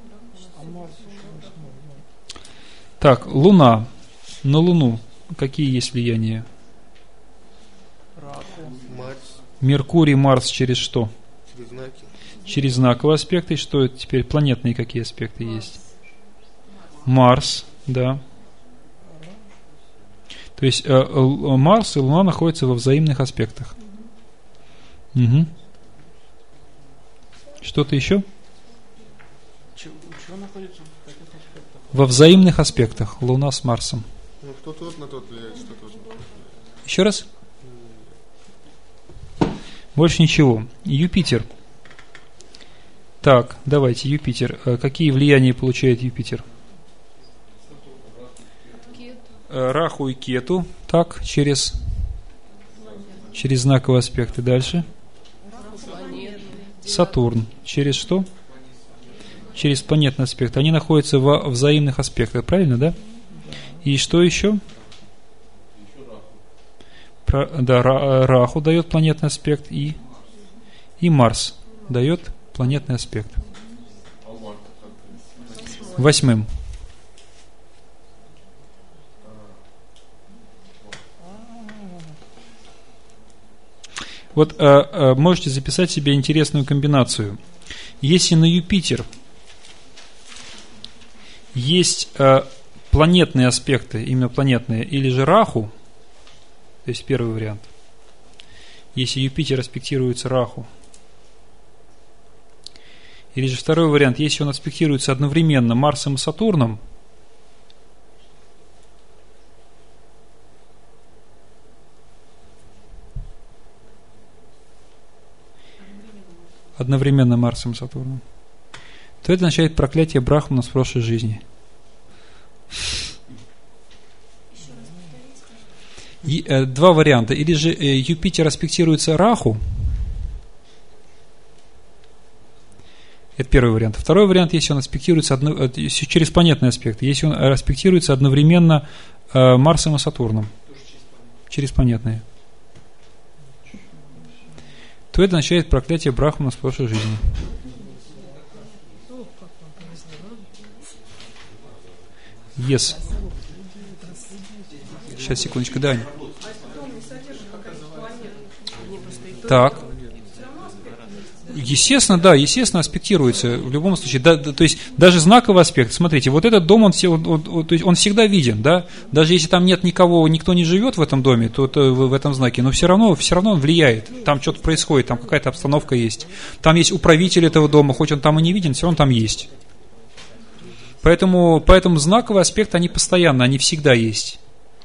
Так, Луна. На Луну какие есть влияния? Раху. Марс. Меркурий, Марс через что? Через знаки. Через знаковые аспекты. Что это теперь? Планетные какие аспекты есть? Марс, да. То есть Марс и Луна находятся во взаимных аспектах. Угу. Что-то еще? Чего находится в каких аспектах? Во взаимных аспектах. Луна с Марсом. Ну, кто тот на тот влияет, что тот. Еще раз? Больше ничего. Юпитер. Так, давайте, Юпитер. Какие влияния получает Юпитер? Раху и Кету. Так, через знаковые аспекты. Дальше. Сатурн. Через что? Через планетный аспект. Они находятся во взаимных аспектах. Правильно, да? И что еще? Да, Раху дает планетный аспект и Марс дает планетный аспект. 8. Вот можете записать себе интересную комбинацию. Если на Юпитер есть планетные аспекты, именно планетные, или же Раху, то есть первый вариант. Если Юпитер аспектируется Раху. Или же второй вариант, если он аспектируется одновременно Марсом и Сатурном, одновременно Марсом и Сатурном, то это означает проклятие Брахмана с прошлой жизни. Два варианта. Или же Юпитер аспектируется Раху. Это первый вариант. Второй вариант, если он аспектируется через планетный аспект. Если он аспектируется одновременно Марсом и Сатурном. Через планетные. то это означает проклятие Брахмана с прошлой жизни. Yes. Сейчас, секундочку, Дань. Так. Естественно, да, естественно, аспектируется в любом случае. Да, то есть даже знаковый аспект. Смотрите, вот этот дом, то есть он всегда виден, да. Даже если там нет никого, никто не живет в этом доме, то в этом знаке, но все равно он влияет. Там что-то происходит, там какая-то обстановка есть. Там есть управитель этого дома, хоть он там и не виден, все равно там есть. Поэтому знаковый аспект, они постоянно, они всегда есть.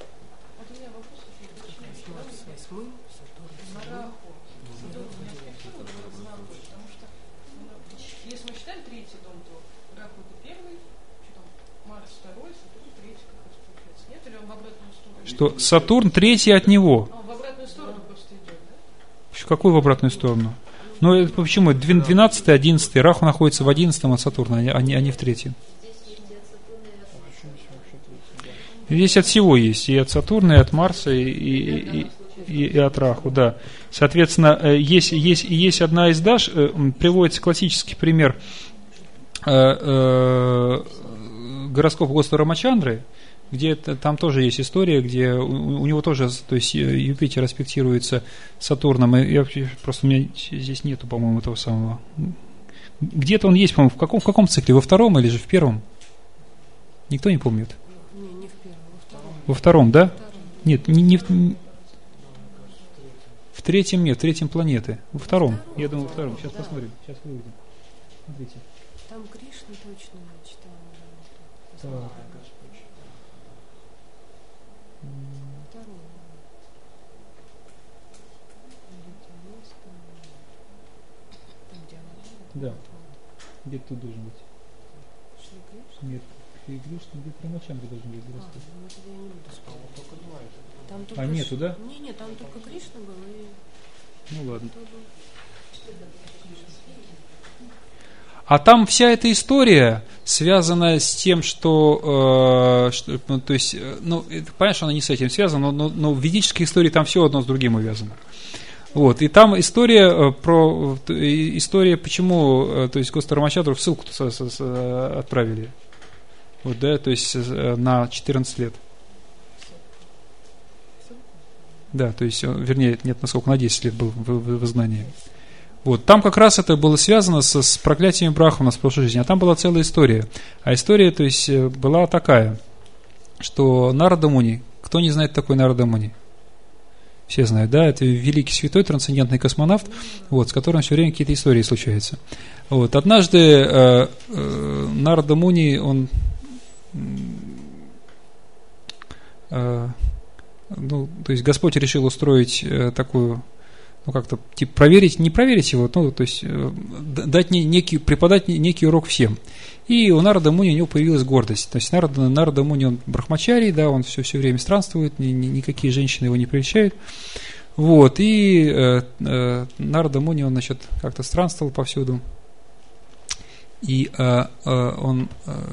Что Сатурн третий от него. В обратную сторону просто идет, да? Какую в обратную сторону? Ну, это почему? 12-й, 11-й. Раху находится в 11-м от Сатурна, а не в 3-м. Здесь от всего есть. И от Сатурна, и от Марса, и от Раху, да. Соответственно, есть одна из даш, приводится классический пример гороскопа Господа Рамачандры, где там тоже есть история, где у него тоже, то есть Юпитер аспектируется Сатурном, и просто у меня здесь нету, по-моему, этого самого. Где-то он есть, по-моему, в каком цикле? Во втором или же в первом? Никто не помнит? Не в первом, во втором, да? Нет, не в третьем нет, в третьем планеты. Во втором. Я думаю, во втором. Сейчас посмотрим. Сейчас выведем. Смотрите. Там Кришна точно читала. Так. Да. Где тут должен быть? Нет, Кришна, где Рамачандра должен быть. Нету, да? Нет, там только Кришна был и... Ну ладно. А там вся эта история связана с тем, что то есть, ну, понятно, что она не с этим связана, но в ведической истории там все одно с другим увязано. Вот, и там история почему, то есть Господа Рамачандру в ссылку отправили. Вот, да, то есть на 14 лет. Да, то есть, вернее, нет, насколько, на 10 лет был в изгнании. Вот, там как раз это было связано с проклятием Брахмана с прошлой жизни, а там была целая история. А история, то есть, была такая, что Нарада Муни, кто не знает такой Нарада Муни? Все знают, да, это великий святой, трансцендентный космонавт, вот, с которым все время какие-то истории случаются. Вот, однажды Нарада Муни, он ну, то есть Господь решил устроить такую, ну, как-то, типа, проверить, не проверить его, ну, то есть дать преподать некий урок всем. И у Нарада Муни у него появилась гордость. То есть Нарада Муни, он брахмачарий, да, он все время странствует, никакие женщины его не прельщают. Вот, и Нарада Муни, он, значит, как-то странствовал повсюду. И он...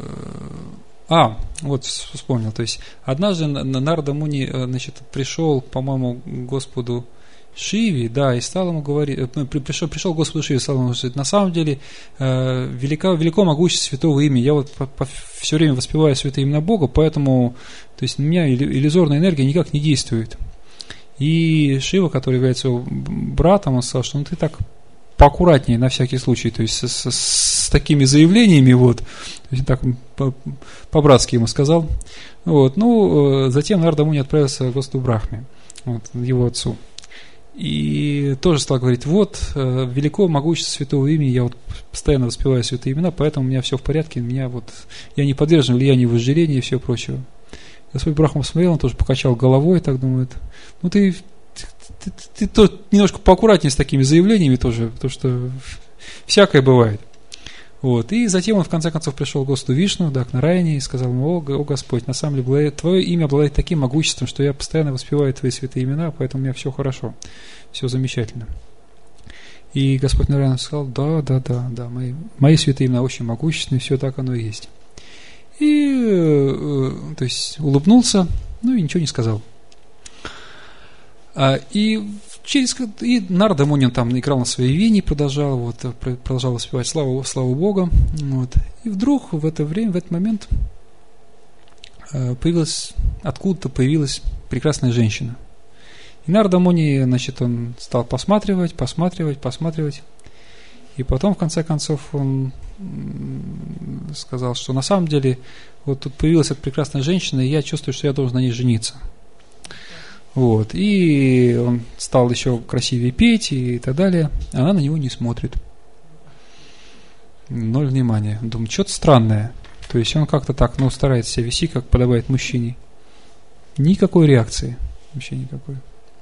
вот вспомнил, то есть однажды Нарада Муни, значит, пришел, по-моему, к Господу Шиве, да, и стал ему говорить, пришел к Господу Шиве, стал ему говорить, на самом деле велико могущество святого имени, я вот все время воспеваю святое имя Бога, поэтому, то есть на меня иллюзорная энергия никак не действует. И Шива, который является его братом, он сказал, что ну ты так поаккуратнее на всякий случай, то есть с такими заявлениями, вот, то есть так по-братски ему сказал. Вот, ну, затем Нарада Муни отправился к Господу Брахме, вот, его отцу. И тоже стал говорить, вот, велико могущество святого имени, я вот постоянно воспеваю святые имена, поэтому у меня все в порядке, я не подвержен влиянию вожделения и всего прочего. Господь Брахма посмотрел, он тоже покачал головой, так думает, ну ты немножко поаккуратнее с такими заявлениями тоже, потому что всякое бывает. Вот. И затем он в конце концов пришел к Господу Вишну, да, к Нараяне, и сказал ему, о Господь, на самом деле Твое имя обладает таким могуществом, что я постоянно воспеваю Твои святые имена, поэтому у меня все хорошо, все замечательно. И Господь Нараяна сказал, да, мои святые имена очень могущественные, все так оно и есть. И, то есть, улыбнулся, ну и ничего не сказал. И И Нарада Муни там играл на своей вене, продолжал воспевать славу Богу. Вот. И вдруг в этот момент откуда-то появилась прекрасная женщина. И Нарада Муни, значит, он стал посматривать. И потом, в конце концов, он сказал, что на самом деле вот тут появилась эта прекрасная женщина, и я чувствую, что я должен на ней жениться. Вот. И он стал еще красивее петь и так далее. Она на него не смотрит. Ноль внимания. Думаю, что-то странное. То есть он как-то так, старается себя вести, как подобает мужчине. Никакой реакции. Вообще никакой.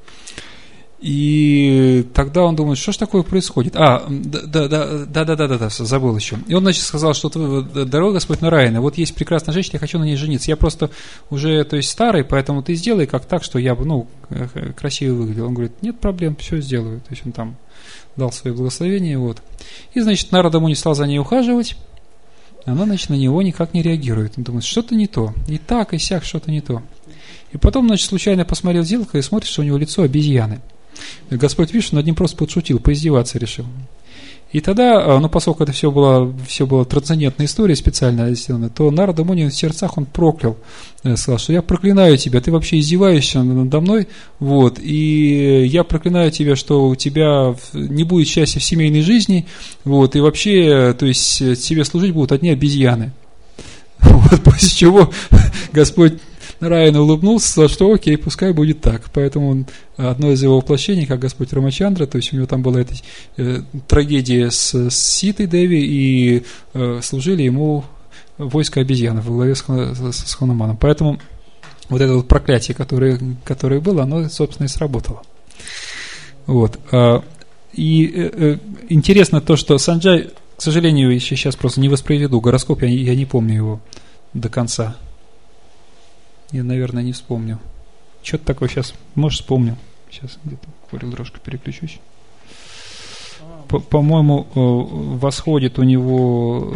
И тогда он думает, что ж такое происходит? Да, забыл еще. И он, значит, сказал, что дорогой Господь Нараяна, вот есть прекрасная женщина, я хочу на ней жениться. Я просто уже, то есть, старый, поэтому ты сделай как так, что я бы, красиво выглядел. Он говорит, нет проблем, все сделаю. То есть он там дал свое благословение, вот. И, значит, Нарада Муни стал за ней ухаживать. Она, значит, на него никак не реагирует. Он думает, что-то не то. И так, и сяк, что-то не то. И потом, значит, случайно посмотрел в зеркало и смотрит, что у него лицо обезьяны. Господь Вишну над ним просто подшутил, поиздеваться решил. И тогда, поскольку это все была трансцендентная история специально сделана, то Нарада Муни в сердцах он проклял, сказал, что я проклинаю тебя, ты вообще издеваешься надо мной, вот, и я проклинаю тебя, что у тебя не будет счастья в семейной жизни, вот, и вообще, то есть, тебе служить будут одни обезьяны. Вот, после чего Господь Нараяна улыбнулся, сказал, что окей, пускай будет так. Поэтому одно из его воплощений, как Господь Рамачандра, то есть у него там была эта трагедия с Ситой Деви, и служили ему войско обезьян во главе с Хануманом. Поэтому вот это вот проклятие, которое было, оно, собственно, и сработало. Вот. И интересно то, что Санджай, к сожалению, еще сейчас просто не воспроизведу гороскоп, я не помню его до конца. Я, наверное, не вспомню. Что-то такое сейчас, может, вспомню. Сейчас где-то Корел дрожка переключусь. По-моему, восходит у него...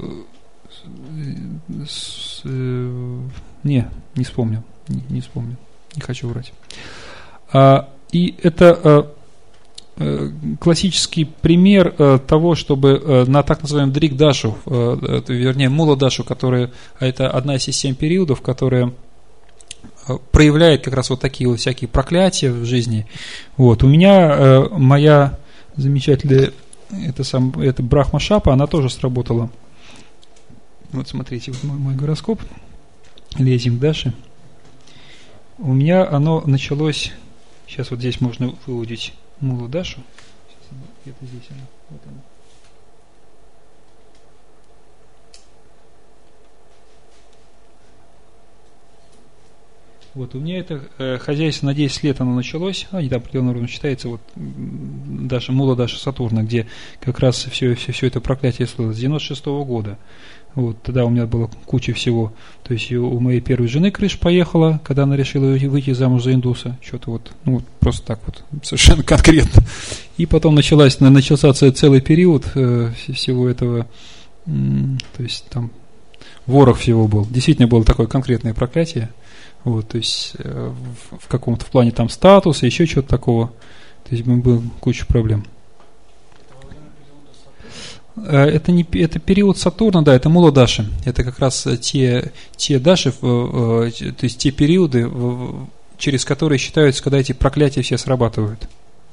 Не вспомню. Не вспомню. Не хочу врать. И это классический пример того, чтобы на так называемую Дрик-дашу, вернее, Мула-дашу, которая это одна из 7 периодов, которая проявляет как раз вот такие вот всякие проклятия в жизни. Вот. У меня моя замечательная, это Брахма Шапа, она тоже сработала. Вот смотрите, вот мой гороскоп, Лезинг Даши. У меня оно началось, сейчас вот здесь можно выудить Мулу Дашу. Где-то здесь она, вот она. Вот, у меня это хозяйство на 10 лет оно началось, не там определенным уровнем считается, вот Мула Даша Сатурна, где как раз все это проклятие слылось, с 96-го года. Вот, тогда у меня было куча всего. То есть у моей первой жены крыша поехала, когда она решила выйти замуж за индуса. Что-то вот просто так вот, совершенно конкретно. И потом начался целый период всего этого, то есть там ворох всего был. Действительно было такое конкретное проклятие. Вот, то есть в каком-то в плане там статуса, еще чего-то такого. То есть было куча проблем. Это период Сатурна, да, это Мула Даши. Это как раз те Даши, то есть те периоды, через которые считаются, когда эти проклятия все срабатывают.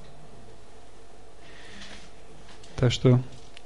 Так что...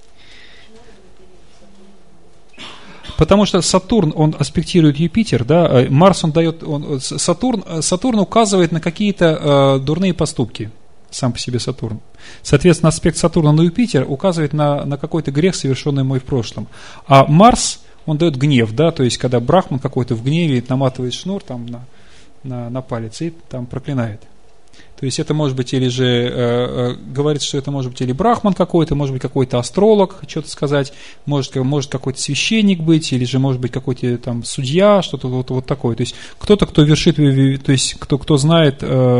Потому что Сатурн, он аспектирует Юпитер, да, Марс, он дает, Сатурн указывает на какие-то дурные поступки, сам по себе Сатурн. Соответственно, аспект Сатурна на Юпитер указывает на какой-то грех, совершенный мной в прошлом. А Марс, он дает гнев, да, то есть, когда брахман какой-то в гневе наматывает шнур там на палец и там проклинает. То есть это может быть или же говорится, что это может быть или брахман какой-то, может быть какой-то астролог, что-то сказать, может какой-то священник быть, или же может быть какой-то там судья, что-то вот такое. То есть кто-то, кто вершит, то есть кто знает,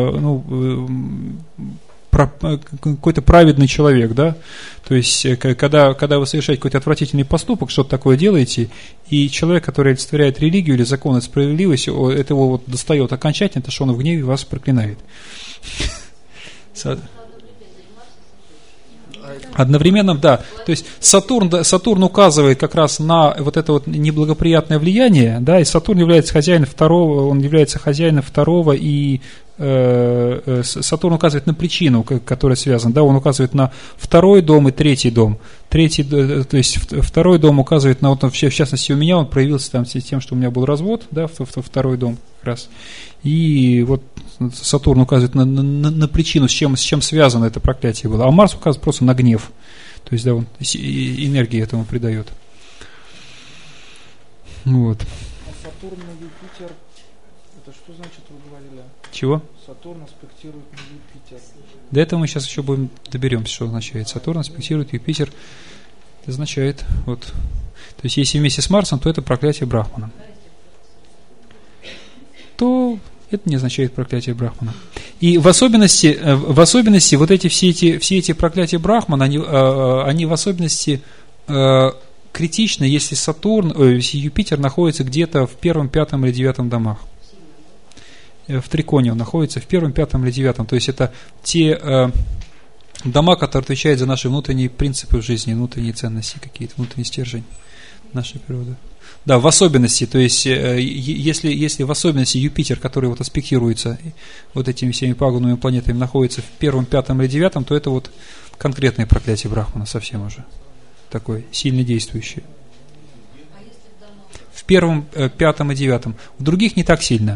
какой-то праведный человек, да, то есть когда вы совершаете какой-то отвратительный поступок, что-то такое делаете, и человек, который олицетворяет религию или закон и справедливость, это его вот достает окончательно, это что он в гневе вас проклинает. Одновременно, да. То есть Сатурн указывает как раз на вот это вот неблагоприятное влияние, да, и Сатурн является хозяином второго, и Сатурн указывает на причину, которая связана, да, он указывает на второй дом и третий дом. То есть второй дом указывает на, вот, в частности, у меня он проявился там тем, что у меня был развод, да, второй дом как раз. И вот Сатурн указывает на причину, с чем связано это проклятие было. А Марс указывает просто на гнев. То есть, да, он энергии этому придает. Вот. А Сатурн на Юпитер, это что значит, вы говорили? Чего? Сатурн аспектирует на Юпитер. До этого мы сейчас еще доберемся, что означает. Сатурн аспектирует Юпитер. Это означает, вот. То есть, если вместе с Марсом, то это проклятие Брахмана. То это не означает проклятие Брахмана. И в особенности вот все эти проклятия Брахмана, они в особенности критичны, если если Юпитер находится где-то в 1, 5 или 9 домах. В Триконе он находится в 1, 5 или 9. То есть это те дома, которые отвечают за наши внутренние принципы в жизни, внутренние ценности какие-то, внутренний стержень нашей природы. Да, в особенности, то есть, если в особенности Юпитер, который вот аспектируется вот этими всеми пагубными планетами, находится в 1, 5 или 9, то это вот конкретное проклятие Брахмана совсем уже. Такое, сильно действующее. В 1, 5 и 9. В других не так сильно.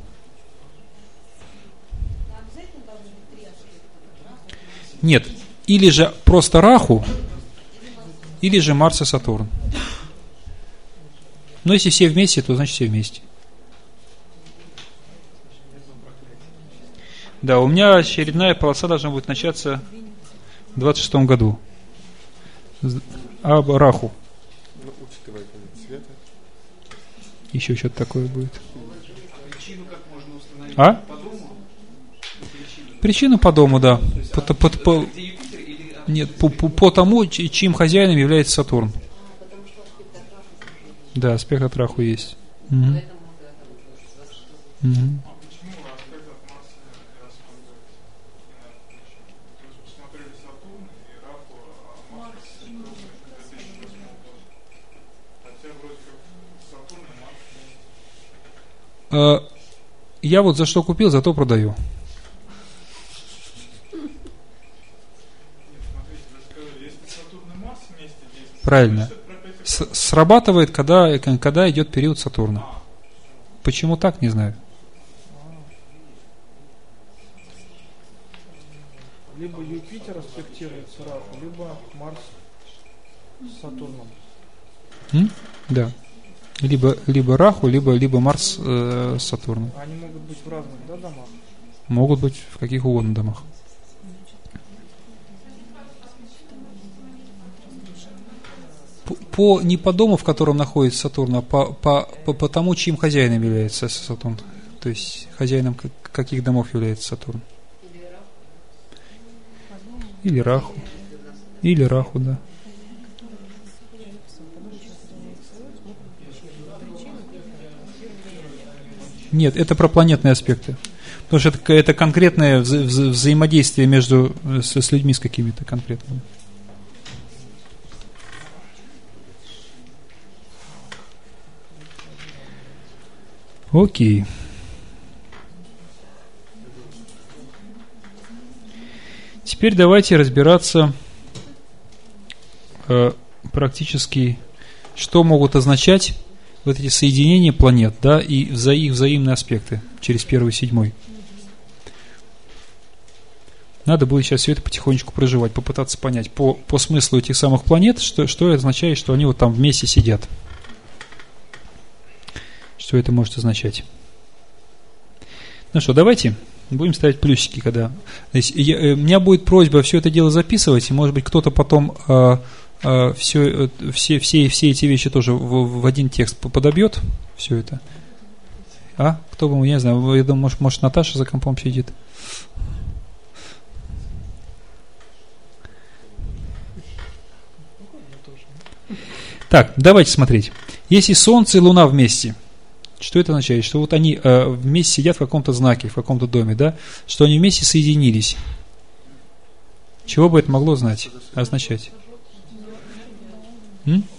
Нет, или же просто Раху, или же Марс и Сатурн. Но если все вместе, то значит все вместе. Да, у меня очередная полоса должна будет начаться в 26 году. Об Раху. Ну, учитывая цвета. Еще что-то такое будет. Причину как можно установить? А? По дому? Причину по дому, да. Нет, по тому, чьим хозяином является Сатурн. Да, аспект от Раху есть. Угу. Угу. Почему аспект от Марса мы посмотрели Сатурн и Раху, а Марс в 2008 году. Хотя вроде как Сатурн и Марс. Я вот за что купил, за то продаю. Нет, смотрите, вы сказали, если Сатурн и Марс вместе действуют. Правильно. Срабатывает, когда идет период Сатурна. Почему так, не знаю. Либо Юпитер аспектирует с Раху, либо Марс с Сатурном. Да. Либо Раху, либо Марс с Сатурном. Они могут быть в разных, да, домах? Могут быть в каких угодно домах. Не по дому, в котором находится Сатурн, а по тому, чьим хозяином является Сатурн. То есть хозяином каких домов является Сатурн. Или Раху. Или Раху, да. Нет, это про планетные аспекты. Потому что это конкретное взаимодействие с людьми, с какими-то конкретными. Окей. Теперь давайте разбираться практически, что могут означать вот эти соединения планет, да, и их взаимные аспекты через 1 и 7. Надо будет сейчас все это потихонечку проживать, попытаться понять по смыслу этих самых планет, что это означает, что они вот там вместе сидят. Что это может означать? Ну что, давайте будем ставить плюсики, когда... То есть, у меня будет просьба все это дело записывать, и, может быть, кто-то потом все эти вещи тоже в один текст подобьет, все это. А? Кто бы, я не знаю, я думаю, может Наташа за компом сидит. Так, давайте смотреть. Если Солнце и Луна вместе, что это означает? Что вот они вместе сидят в каком-то знаке, в каком-то доме, да? Что они вместе соединились. Чего бы это могло означать? М?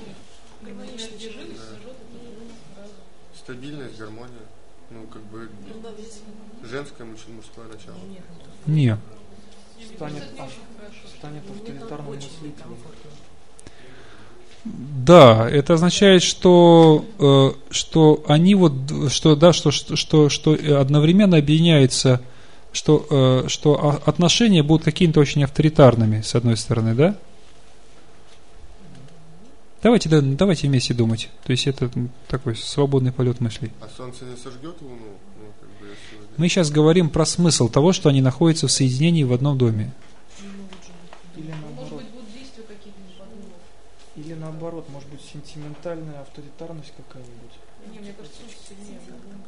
Стабильность, гармония. Ну, как бы женское, мужское начало. Не. Станет авторитарным мыслителем. Да, это означает, что они что одновременно объединяется, что отношения будут какими-то очень авторитарными, с одной стороны, да? Давайте вместе думать. То есть это такой свободный полет мыслей. А солнце не сожгет Луну? Ну, как бы, если... Мы сейчас говорим про смысл того, что они находятся в соединении в одном доме. Или Может наоборот. быть, будут действия какие-то неподумав. Или наоборот, может быть, сентиментальная авторитарность какая-нибудь. Не, мне кажется, солнце сильнее.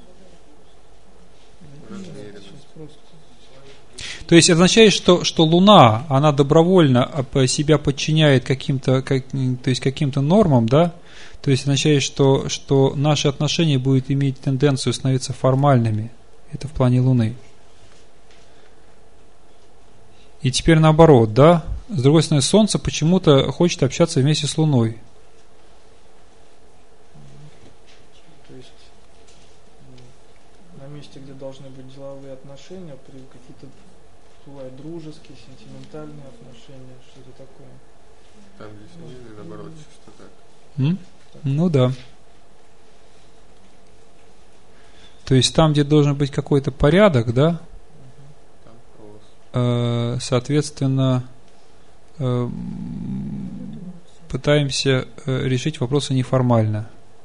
Нет, сейчас просто. То есть это означает, что Луна, она добровольно себя подчиняет каким-то нормам, да? То есть означает, что наши отношения будут иметь тенденцию становиться формальными. Это в плане Луны. И теперь наоборот, да? С другой стороны, Солнце почему-то хочет общаться вместе с Луной. То есть на месте, где должны быть деловые отношения, какие-то бывают дружеские, сентиментальные отношения, что-то такое. Там, где семейные, наоборот, чисто так. Ну да. То есть там, где должен быть какой-то порядок, да? Там хаос. Соответственно, пытаемся решить вопросы неформально.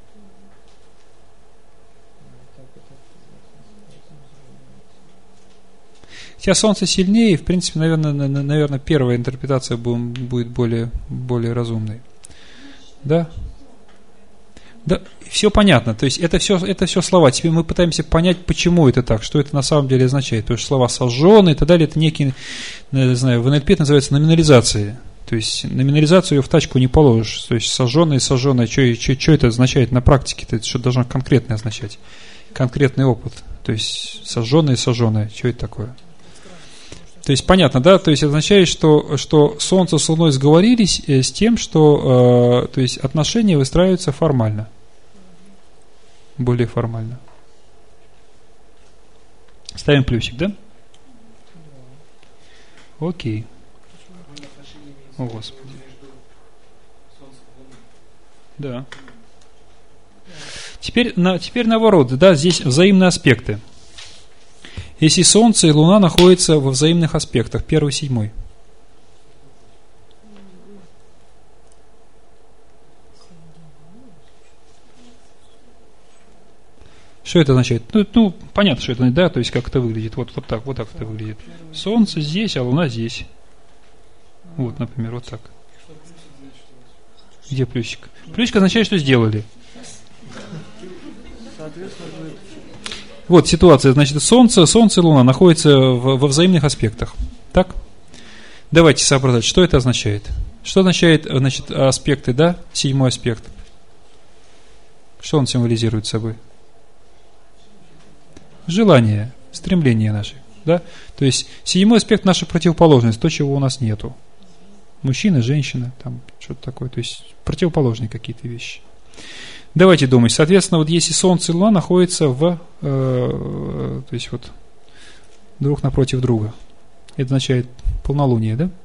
Хотя Солнце сильнее, и, в принципе, наверное, первая интерпретация будет более разумной. Да? Да, все понятно. То есть это все слова. Теперь мы пытаемся понять, почему это так, что это на самом деле означает. Потому что слова сожженные и так далее, это некие, не знаю, в НЛП это называется номинализацией. То есть номинализацию ее в тачку не положишь. То есть сожженные, что это означает на практике? Это что должно конкретное означать? Конкретный опыт. То есть сожженные, что это такое? То есть понятно, да? То есть это означает, что Солнце с Луной сговорились с тем, что то есть отношения выстраиваются формально. Более формально. Ставим плюсик, да? Окей. О, Господи. Да. Теперь наоборот, да, здесь взаимные аспекты. Если Солнце и Луна находятся во взаимных аспектах, 1 и 7. Что это означает? Ну, понятно, что это, да, то есть как это выглядит. Вот так это выглядит. Солнце здесь, а Луна здесь. Вот, например, вот так. Где плюсик? Плюсик означает, что сделали. Соответственно, будет Вот ситуация, значит, Солнце и Луна находятся во взаимных аспектах. Так? Давайте соображать, что это означает. Что означает, значит, аспекты, да? 7 аспект. Что он символизирует собой? Желание, стремление наши, да? То есть 7 аспект наша противоположность, то, чего у нас нету. Мужчина, женщина, там что-то такое, то есть противоположные какие-то вещи. Давайте думать. Соответственно, вот если Солнце и Луна находятся то есть вот друг напротив друга, это означает полнолуние, да?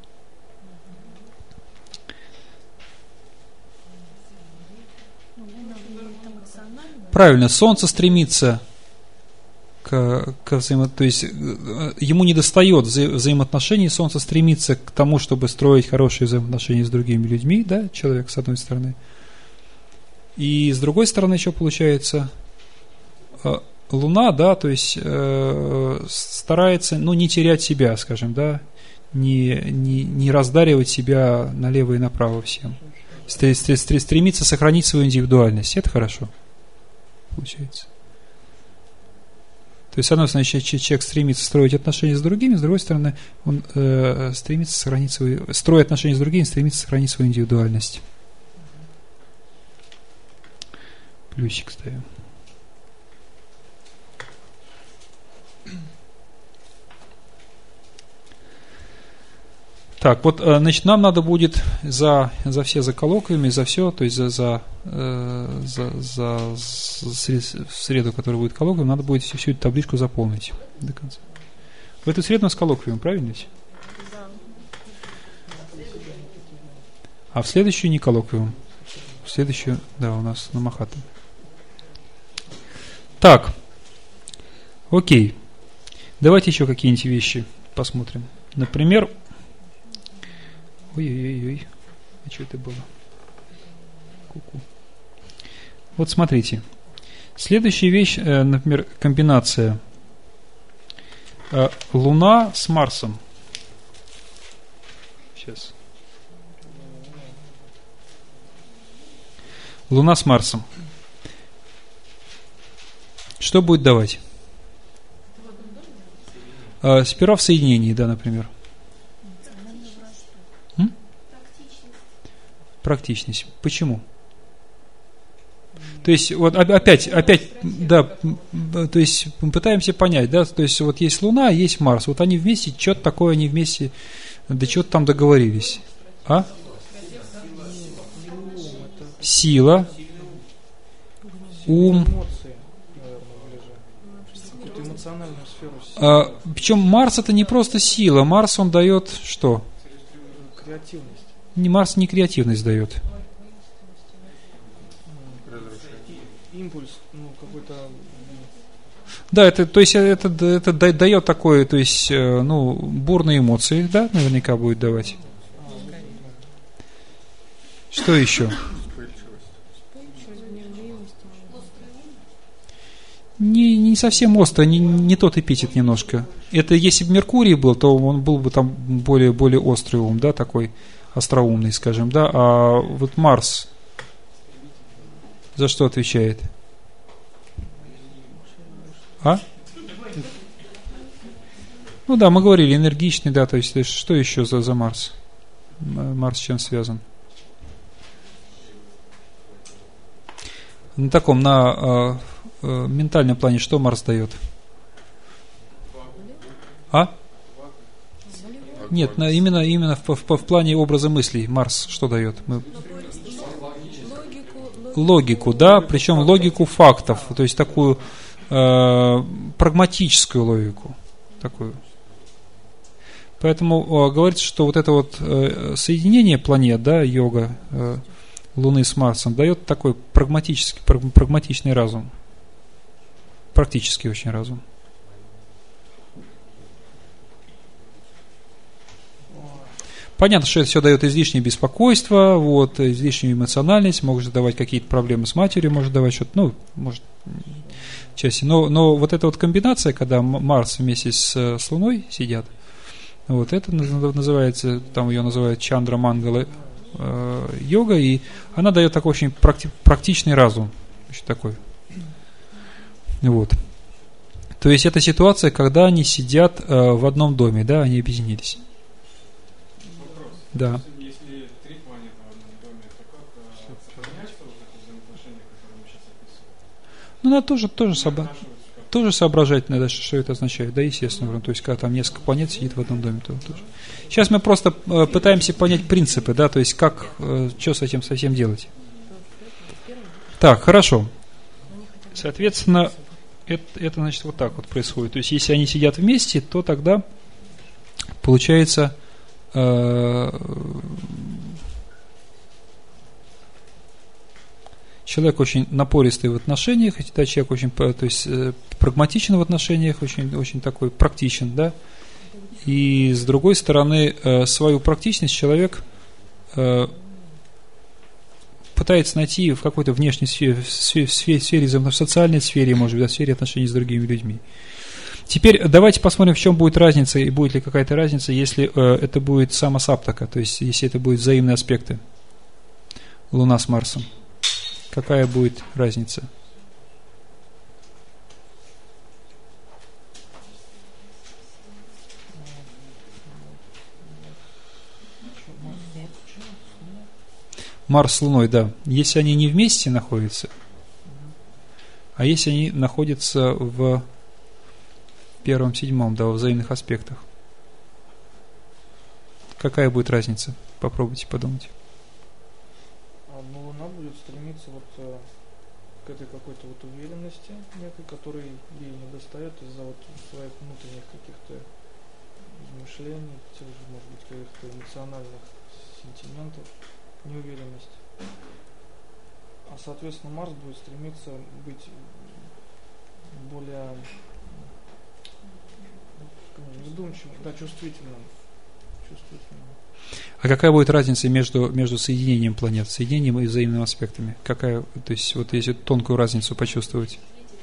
Правильно, Солнце стремится к то есть ему недостает взаимоотношений, Солнце стремится к тому, чтобы строить хорошие взаимоотношения с другими людьми, да, человек с одной стороны. И с другой стороны, что получается? Луна, да, то есть старается, не терять себя, скажем, да, не раздаривать себя налево и направо всем. Стремится сохранить свою индивидуальность. Это хорошо, получается. То есть, с одной стороны, человек стремится строить отношения с другими, с другой стороны, он стремится сохранить строя отношения с другими, стремится сохранить свою индивидуальность. Плюсик ставим. Так, вот, значит, нам надо будет за все заколоквиями, за все, то есть в среду, которая будет коллоквиум, надо будет всю эту табличку заполнить до конца. В эту среду у нас коллоквиум, правильно ведь? А в следующую не коллоквиум. В следующую, да, у нас на Махатам. Так, окей. Давайте еще какие-нибудь вещи посмотрим. Например, ой-ой-ой, а что это было? Ку-ку. Вот смотрите. Следующая вещь, например, комбинация Луна с Марсом. Сейчас. Луна с Марсом. Что будет давать? Сперва в соединении, да, например. Практичность. Почему? То есть, вот опять, да, то есть мы пытаемся понять, да, то есть вот есть Луна, есть Марс, вот они вместе, что-то такое, они вместе, да что-то там договорились. А? Сила, ум. Эмоции, наверное, ближе. Какую-то эмоциональную сферу силы. Причем Марс это не просто сила, Марс он дает что? Креативность. Марс не креативность дает. Импульс, какой-то. Да, это, то есть это дает такое, то есть, бурные эмоции, да, наверняка будет давать. Что еще? Не совсем остро, не тот эпитет немножко. Это если бы Меркурий был, то он был бы там более острый ум, да, такой остроумный, скажем, да. А вот Марс за что отвечает? А? Ну да, мы говорили, энергичный, да, то есть что еще за Марс? Марс с чем связан? На таком, на ментальном плане, что Марс дает? А? Нет, именно в плане образа мыслей Марс что дает? Логику, да, причем логику фактов, то есть такую прагматическую логику. Такую. Поэтому говорится, что вот это вот соединение планет, да, йога Луны с Марсом дает такой прагматичный разум. Практически очень разум. Понятно, что это все дает излишнее беспокойство, вот, излишнюю эмоциональность, может давать какие-то проблемы с матерью, может давать что-то, может, части. Но вот эта вот комбинация, когда Марс вместе с Луной сидят, вот, это называется, там ее называют Чандра Мангала йога, и она дает такой очень практичный разум. Очень такой. Вот. То есть это ситуация, когда они сидят в одном доме, да, они объединились. Вопрос. Да. Если три планеты в одном доме, то как сохраняется вот это взаимоотношение, которое мы сейчас описываем? Ну, надо тоже соображать надо, что это означает. Да, естественно. То есть, когда там несколько планет сидит в одном доме, то тоже. Сейчас мы просто пытаемся понять принципы, да, то есть, как, что с этим совсем делать. Так, хорошо. Соответственно, это значит вот так вот происходит. То есть, если они сидят вместе, то тогда получается человек очень напористый в отношениях, да, человек очень, то есть, прагматичен в отношениях, очень, очень такой практичен, да. И с другой стороны, свою практичность человек пытается найти в какой-то внешней сфере, в социальной сфере, может быть, в сфере отношений с другими людьми. Теперь давайте посмотрим, в чем будет разница, и будет ли какая-то разница, если это будет самосаптака, то есть если это будут взаимные аспекты Луна с Марсом. Какая будет разница? Марс с Луной, да. Если они не вместе находятся, а если они находятся в первом, седьмом, да, во взаимных аспектах. Какая будет разница? Попробуйте подумать. Но Луна будет стремиться вот к этой какой-то вот уверенности некой, которой ей недостает из-за вот своих внутренних каких-то измышлений, тех же, может быть, каких-то эмоциональных сентиментов, неуверенности. А, соответственно, Марс будет стремиться быть более задумчивым, да, чувствительным. А какая будет разница между соединением планет, соединением и взаимными аспектами? Какая, то есть, вот если тонкую разницу почувствовать?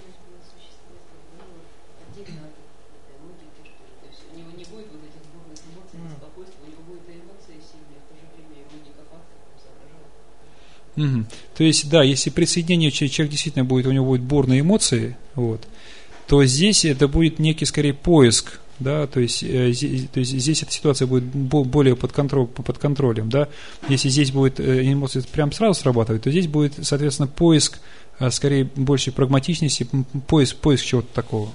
Угу. То есть, да, если при соединении человек действительно будет, у него будут бурные эмоции, вот, то здесь это будет некий, скорее, поиск, да, то есть здесь эта ситуация будет более под контролем, да. Если здесь будет эмоции прям сразу срабатывать, то здесь будет, соответственно, поиск, скорее, больше прагматичности, поиск чего-то такого.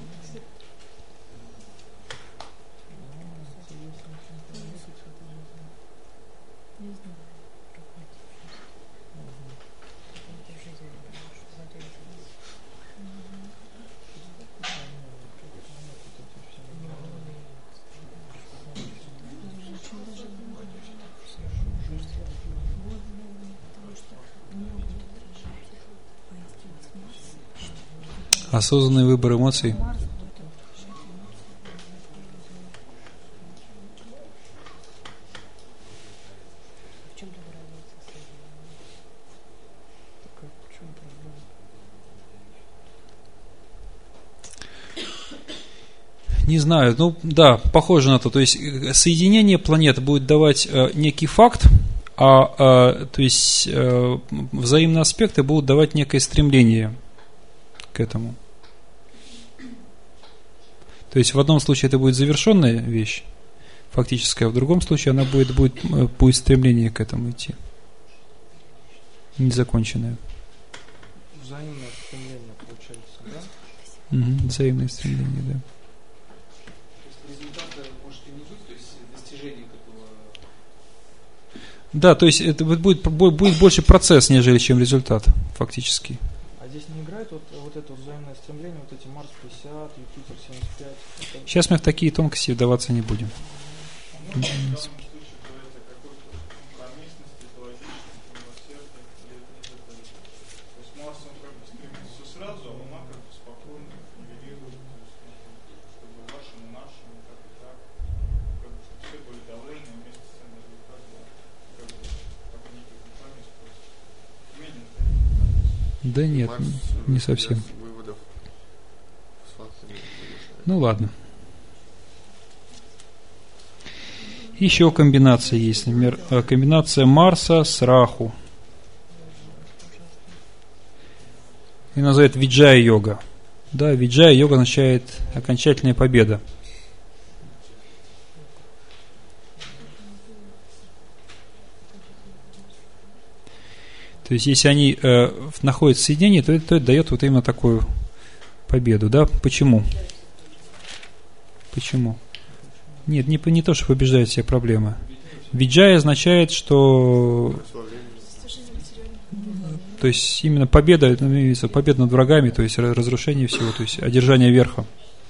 Осознанный выбор эмоций. Не знаю, ну да, похоже на то. То есть соединение планет будет давать некий факт, то есть взаимные аспекты будут давать некое стремление к этому. То есть в одном случае это будет завершенная вещь, фактическая, а в другом случае она будет стремление к этому идти. Незаконченное. Взаимное стремление получается, да? Угу, взаимное стремление, да. То есть результата может и не быть, то есть достижение какого. Да, то есть это будет больше процесс, нежели чем результат, фактически. А здесь не играет вот это взаимное стремление, вот эти Марс 50, Юпитер 75? Сейчас мы в такие тонкости вдаваться не будем. В данном случае говорится о какой-то компромиссности, логичности, милосердии, или это не это? То есть Марс, он как бы стремится все сразу, а Луна как бы спокойно нивелирует, чтобы вашему, нашему, так и так, как бы, чтобы все были довольны, вместе с тем результат был, как бы, как некий компромисс просто. Менее компромисс. Да нет, не совсем. Ну ладно. Еще комбинация есть, например, комбинация Марса с Раху. И называют виджая-йога. Да, виджая-йога означает окончательная победа. То есть, если они находятся в соединении, то это дает вот именно такую победу, да? Почему? Почему? Нет, не то, что побеждает все проблемы. Виджая означает, что... То есть, именно победа, победа над врагами, то есть, разрушение всего, то есть, одержание верха.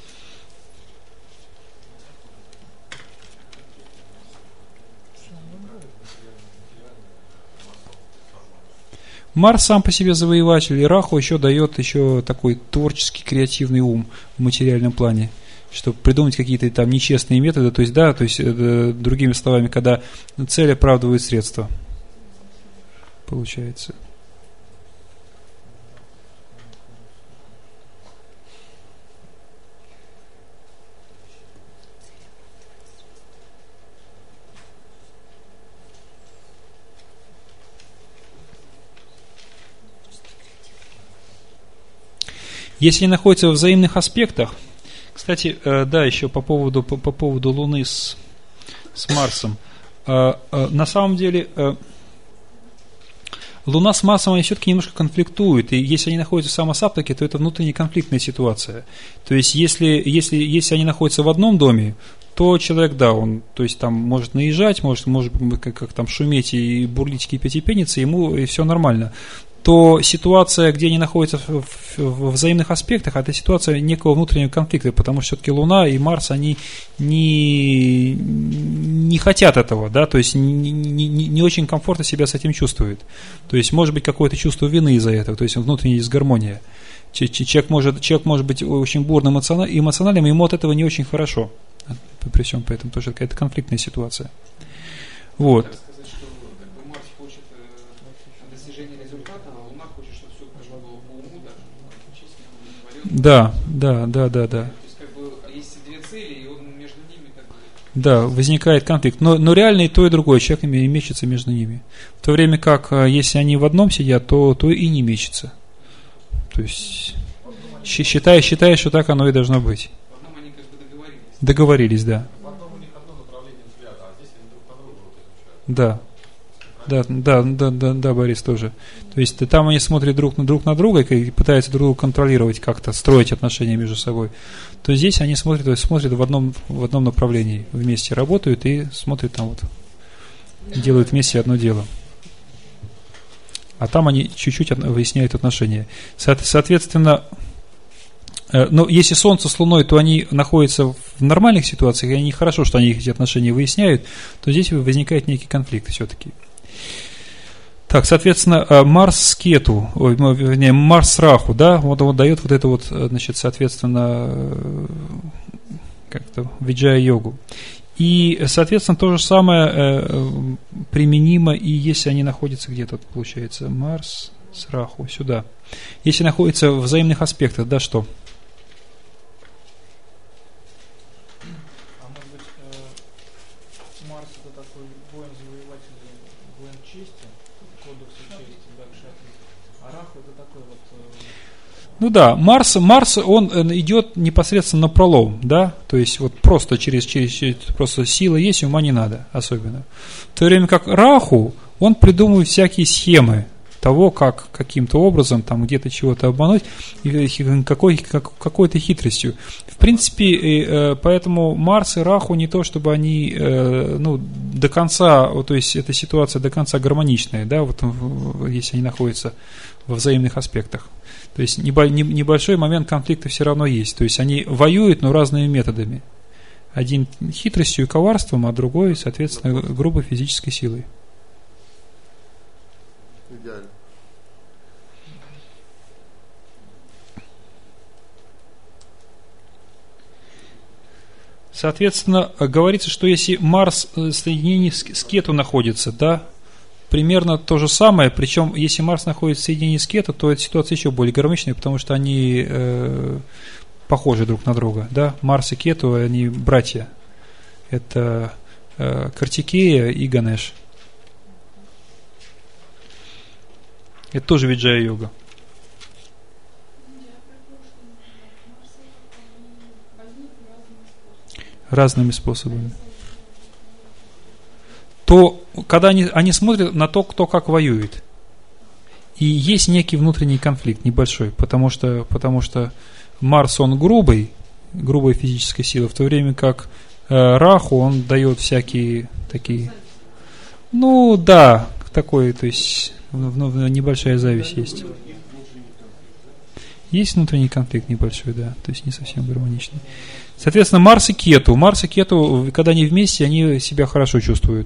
Марс сам по себе завоеватель, и Раху еще дает такой творческий, креативный ум в материальном плане, чтобы придумать какие-то там нечестные методы, то есть, да, то есть, другими словами, когда цель оправдывает средства, получается. Если находятся в взаимных аспектах, кстати, да, еще по поводу Луны с Марсом. На самом деле, Луна с Марсом, они все-таки немножко конфликтуют, и если они находятся в самосаптаке, то это внутренне конфликтная ситуация. То есть, если они находятся в одном доме, то человек, да, он, то есть там может наезжать, может как там шуметь и бурлить, кипеть и пениться, ему и все нормально. То ситуация, где они находятся в взаимных аспектах, это ситуация некого внутреннего конфликта, потому что все-таки Луна и Марс, они не хотят этого, да, то есть не очень комфортно себя с этим чувствуют. То есть может быть какое-то чувство вины из-за этого, то есть внутренняя дисгармония. Человек может быть очень бурным эмоциональным, ему от этого не очень хорошо. При всем поэтому тоже какая-то конфликтная ситуация. Вот. Сказать, что как бы Марс хочет достижения результата, а Луна хочет, чтобы все прошло по уму, честно, удовлетворенно. Да. То есть как бы есть две цели, и он между ними как бы... Да, возникает конфликт. Но реально и то, и другое. Человек мечется между ними. В то время как, если они в одном сидят, то и не мечется. То есть, считая, что так оно и должно быть. В одном они как бы договорились. Договорились, да. В одном у них одно направление взгляда, а здесь они друг на друга изучают. Да, Борис, тоже. То есть там они смотрят друг на друга и пытаются друг друга контролировать как-то, строить отношения между собой. То здесь они смотрят в одном направлении, вместе работают и смотрят там вот, делают вместе одно дело. А там они чуть-чуть выясняют отношения. Соответственно, но если Солнце с Луной, то они находятся в нормальных ситуациях, и они хорошо, что они эти отношения выясняют, то здесь возникает некий конфликт все-таки. Так, соответственно, Марс с Кету, Марс с Раху, да, вот он дает вот это вот, значит, соответственно, как-то виджая-йогу. И, соответственно, то же самое применимо и если они находятся где-то, получается, Марс с Раху, сюда. Если находятся в взаимных аспектах, да, что? А может быть, Марс это такой воин-завоеватель, воин чести, кодекса чести, Дакшати, а Раху это такой вот... Ну да, Марс, он идет непосредственно на пролом, да, то есть вот просто через просто сила есть, ума не надо особенно. В то время как Раху, он придумывает всякие схемы того, как каким-то образом там где-то чего-то обмануть, какой-то хитростью. В принципе, поэтому Марс и Раху не то, чтобы они до конца, то есть эта ситуация до конца гармоничная, да, вот если они находятся во взаимных аспектах. То есть небольшой момент конфликта все равно есть. То есть они воюют, но разными методами. Один хитростью и коварством, а другой, соответственно, грубой физической силой. Идеально. Соответственно, говорится, что если Марс в соединении с Кету находится, да, примерно то же самое, причем если Марс находится в соединении с Кету, то эта ситуация еще более гармоничная, потому что они похожи друг на друга, да, Марс и Кету, они братья, это Картикея и Ганеш. Это тоже виджая-йога. Разными способами. То, когда они смотрят на то, кто как воюет. И есть некий внутренний конфликт, небольшой, потому что Марс, он грубая физическая сила, в то время как Раху, он дает всякие такие, ну да, такой, то есть небольшая зависть есть. Есть внутренний конфликт небольшой, да, то есть не совсем гармоничный. Соответственно, Марс и Кету, когда они вместе, они себя хорошо чувствуют.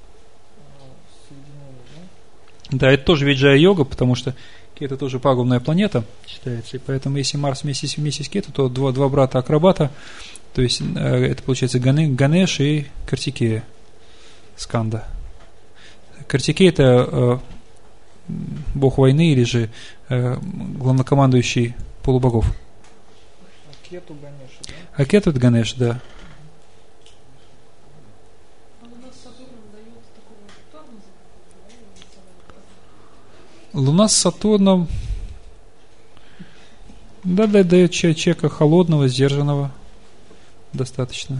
Да, это тоже виджая-йога, потому что Кету тоже пагубная планета считается, и поэтому если Марс вместе с Кету, то два брата-акробата, то есть это получается Ганеш и Картикея, Сканда. Картикея это бог войны или же главнокомандующий полубогов. А Кету Ганеш, да? А Кету это Ганеш, да. Луна с Сатурном, да, дает человека холодного, сдержанного достаточно.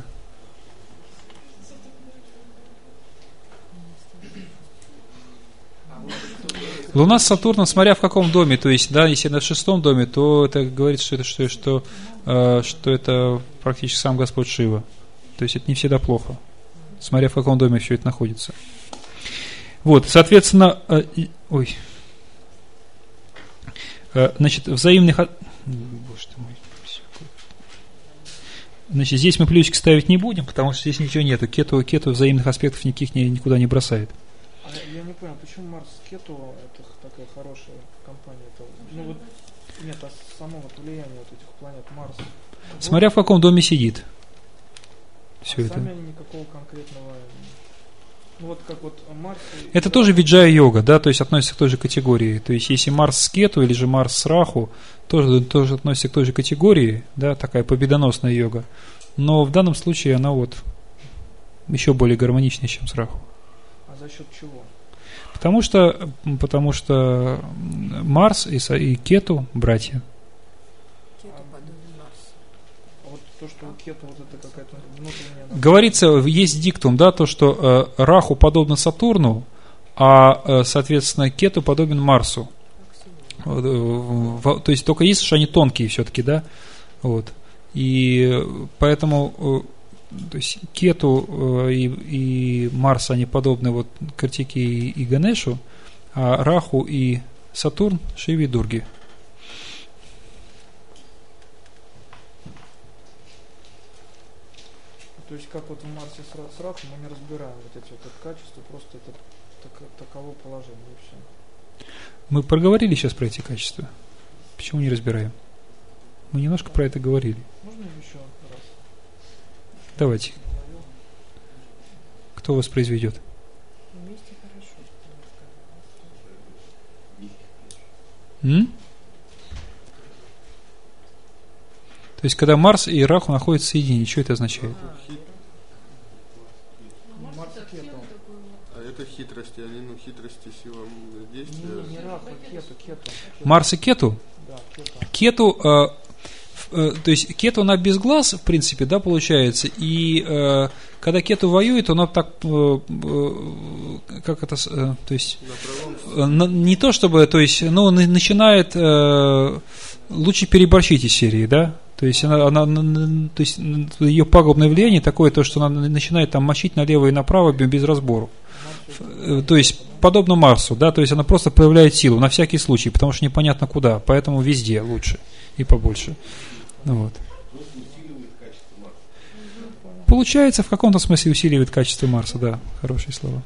Луна с Сатурном, смотря в каком доме, то есть, да, если на 6-м доме, то это говорит, что это практически сам Господь Шива. То есть это не всегда плохо, смотря в каком доме все это находится. Вот, соответственно, значит, взаимных... Боже ты мой. Значит, здесь мы плюсики ставить не будем, потому что здесь ничего нету. Кету взаимных аспектов никаких никуда не бросает. А я не понял, почему Марс Кету это такая хорошая компания? Это, ну вот нет, а само вот влияние вот этих планет Марс. Смотря в каком доме сидит. Все это. Сами они никакого конкретного. Ну вот как вот Марс. Это тоже виджая-йога, да, то есть относится к той же категории. То есть если Марс с Кету или же Марс с Раху, тоже относится к той же категории, да, такая победоносная йога. Но в данном случае она вот еще более гармоничнее, чем с Раху. А за счет чего? Потому что Марс и Кету братья. Кету подобен Марсу. А вот то, что у Кету вот это какая-то внутренняя. Говорится, есть диктум, да, то, что Раху подобно Сатурну, а, соответственно, Кету подобен Марсу. То есть только есть, что они тонкие все-таки, да, вот. И поэтому, то есть Кету и Марс, они подобны вот Картике и Ганешу, а Раху и Сатурн Шиве и Дурге. То есть как вот в Марсе с Раху мы не разбираем вот эти вот качества, просто это таково положение и все. Мы проговорили сейчас про эти качества. Почему не разбираем? Мы немножко про это говорили. Можно еще раз? Давайте. Кто воспроизведет? Вместе хорошо. То есть, когда Марс и Раху находятся в соединении, что это означает? Марс Кету. А это хитрости, они, хитрости силам действия. Не Раху, Кету. Марс и Кету? Да, Кету, то есть Кету она без глаз, в принципе, да, получается, и когда Кету воюет, она так, как это, то есть, не то чтобы, то есть, но он начинает лучше переборщить из серии, да, то есть, то есть ее пагубное влияние такое, то, что она начинает там мочить налево и направо без разбору. То есть, подобно Марсу, да, то есть она просто проявляет силу на всякий случай, потому что непонятно куда, поэтому везде лучше и побольше. Вот. Получается, в каком-то смысле усиливает качество Марса, да, хорошие слова.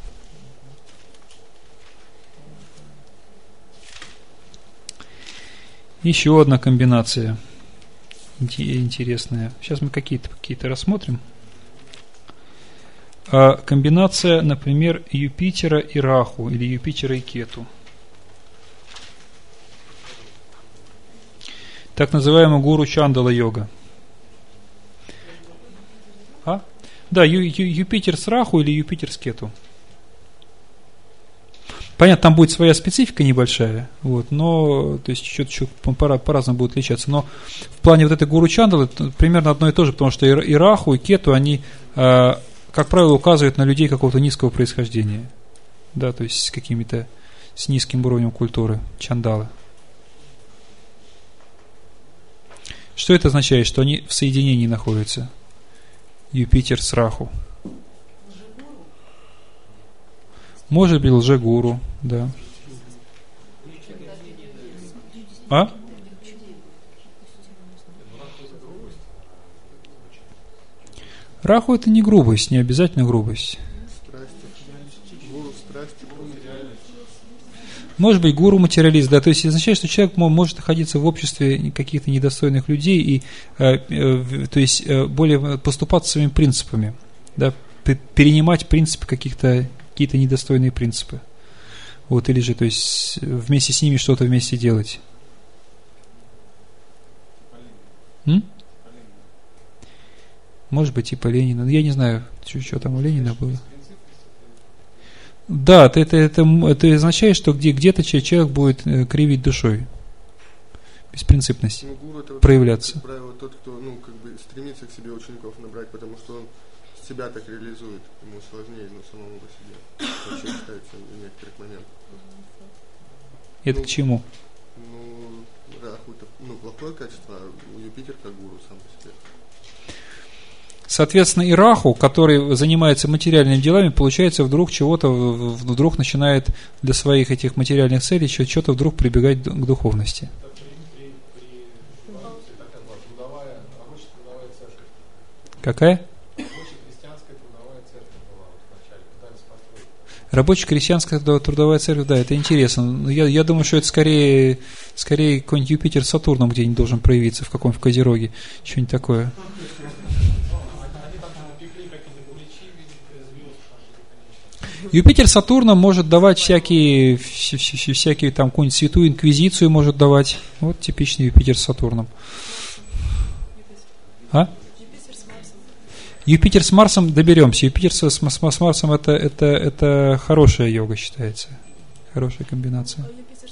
Еще одна комбинация интересная. Сейчас мы какие-то рассмотрим. Комбинация, например, Юпитера и Раху, или Юпитера и Кету. Так называемая гуру Чандала йога. Да, Юпитер с Раху или Юпитер с Кету. Понятно, там будет своя специфика небольшая, вот, но, то есть, что-то по-разному будет отличаться. Но в плане вот этой гуру Чандалы примерно одно и то же, потому что и Раху, и Кету, они, как правило, указывают на людей какого-то низкого происхождения. Да, то есть с низким уровнем культуры, чандалы. Что это означает? Что они в соединении находятся. Юпитер с Раху. Может быть, лжегуру, да. Раху это не грубость, не обязательно грубость. Может быть, гуру материалист, да, то есть означает, что человек может находиться в обществе каких-то недостойных людей и, то есть, более поступаться своими принципами, да, перенимать принципы какие-то недостойные принципы, вот, или же, то есть, вместе с ними что-то вместе делать. Может быть, типа Ленина, я не знаю, что там у Ленина было. Да, это означает, что где-то человек будет кривить душой, беспринципность, гуру это проявляться. Как правило, тот, кто стремится к себе учеников набрать, потому что он себя так реализует, ему сложнее, самому по себе. Вообще считается в некоторых моментах. Это к чему? Раху это плохое качество, а Юпитер как гуру сам по себе. Соответственно, и Раху, который занимается материальными делами, получается, вдруг начинает для своих этих материальных целей что-то вдруг прибегать к духовности. Какая? Рабочая крестьянская трудовая церковь, да, это интересно. Но я думаю, что это скорее какой-нибудь Юпитер с Сатурном где-нибудь должен проявиться, в каком-нибудь Козероге, что-нибудь такое. Юпитер Сатурна может давать всякие там какую-нибудь святую инквизицию может давать. Вот типичный Юпитер с Сатурном. А? Юпитер с Марсом доберемся. Юпитер с Марсом это хорошая йога считается. Хорошая комбинация.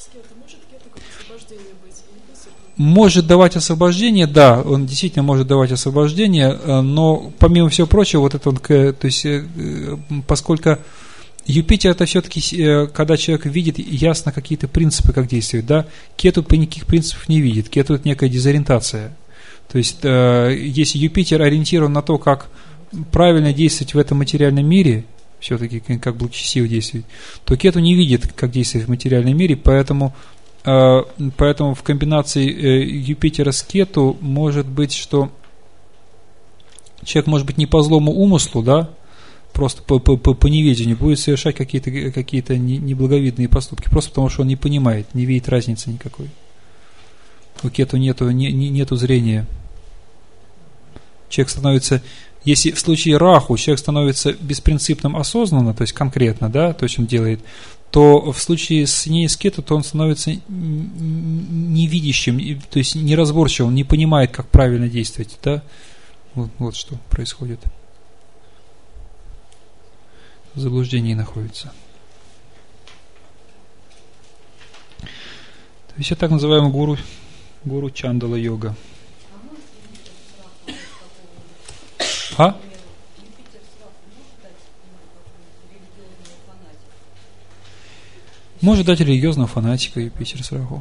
Может давать освобождение, да, он действительно может давать освобождение, но помимо всего прочего, вот это то есть, поскольку Юпитер это все-таки, когда человек видит ясно какие-то принципы, как действует, да, Кету никаких принципов не видит, Кету это некая дезориентация. То есть, если Юпитер ориентирован на то, как правильно действовать в этом материальном мире, все-таки как благочестиво действовать, то Кету не видит, как действовать в материальном мире, поэтому в комбинации Юпитера с Кету может быть, что человек, может быть, не по злому умыслу, да, просто по неведению будет совершать какие-то неблаговидные поступки, просто потому что он не понимает, не видит разницы никакой. У Кету нету зрения. Человек становится, если в случае Раху человек становится беспринципным осознанно, то есть конкретно, да, то есть он делает, то в случае с Кету, то он становится невидящим, то есть неразборчивым, он не понимает, как правильно действовать, да. Вот что происходит. В заблуждении находится. То есть это так называемый гуру Чандала йога. А? Может дать религиозного фанатика Юпитер с Раху.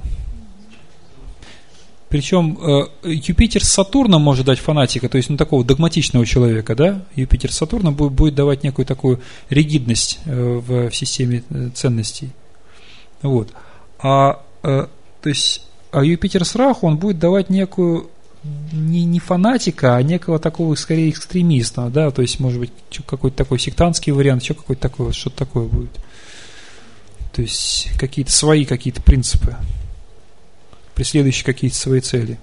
Причем Юпитер с Сатурном может дать фанатика, то есть такого догматичного человека, да? Юпитер с Сатурном будет давать некую такую ригидность в системе ценностей. Вот. А Юпитер с Раху, он будет давать некую не фанатика, а некого такого скорее экстремиста, да, то есть может быть какой-то такой сектантский вариант, еще какой-то такой, что-то такое будет. То есть какие-то свои принципы, преследующие какие-то свои цели.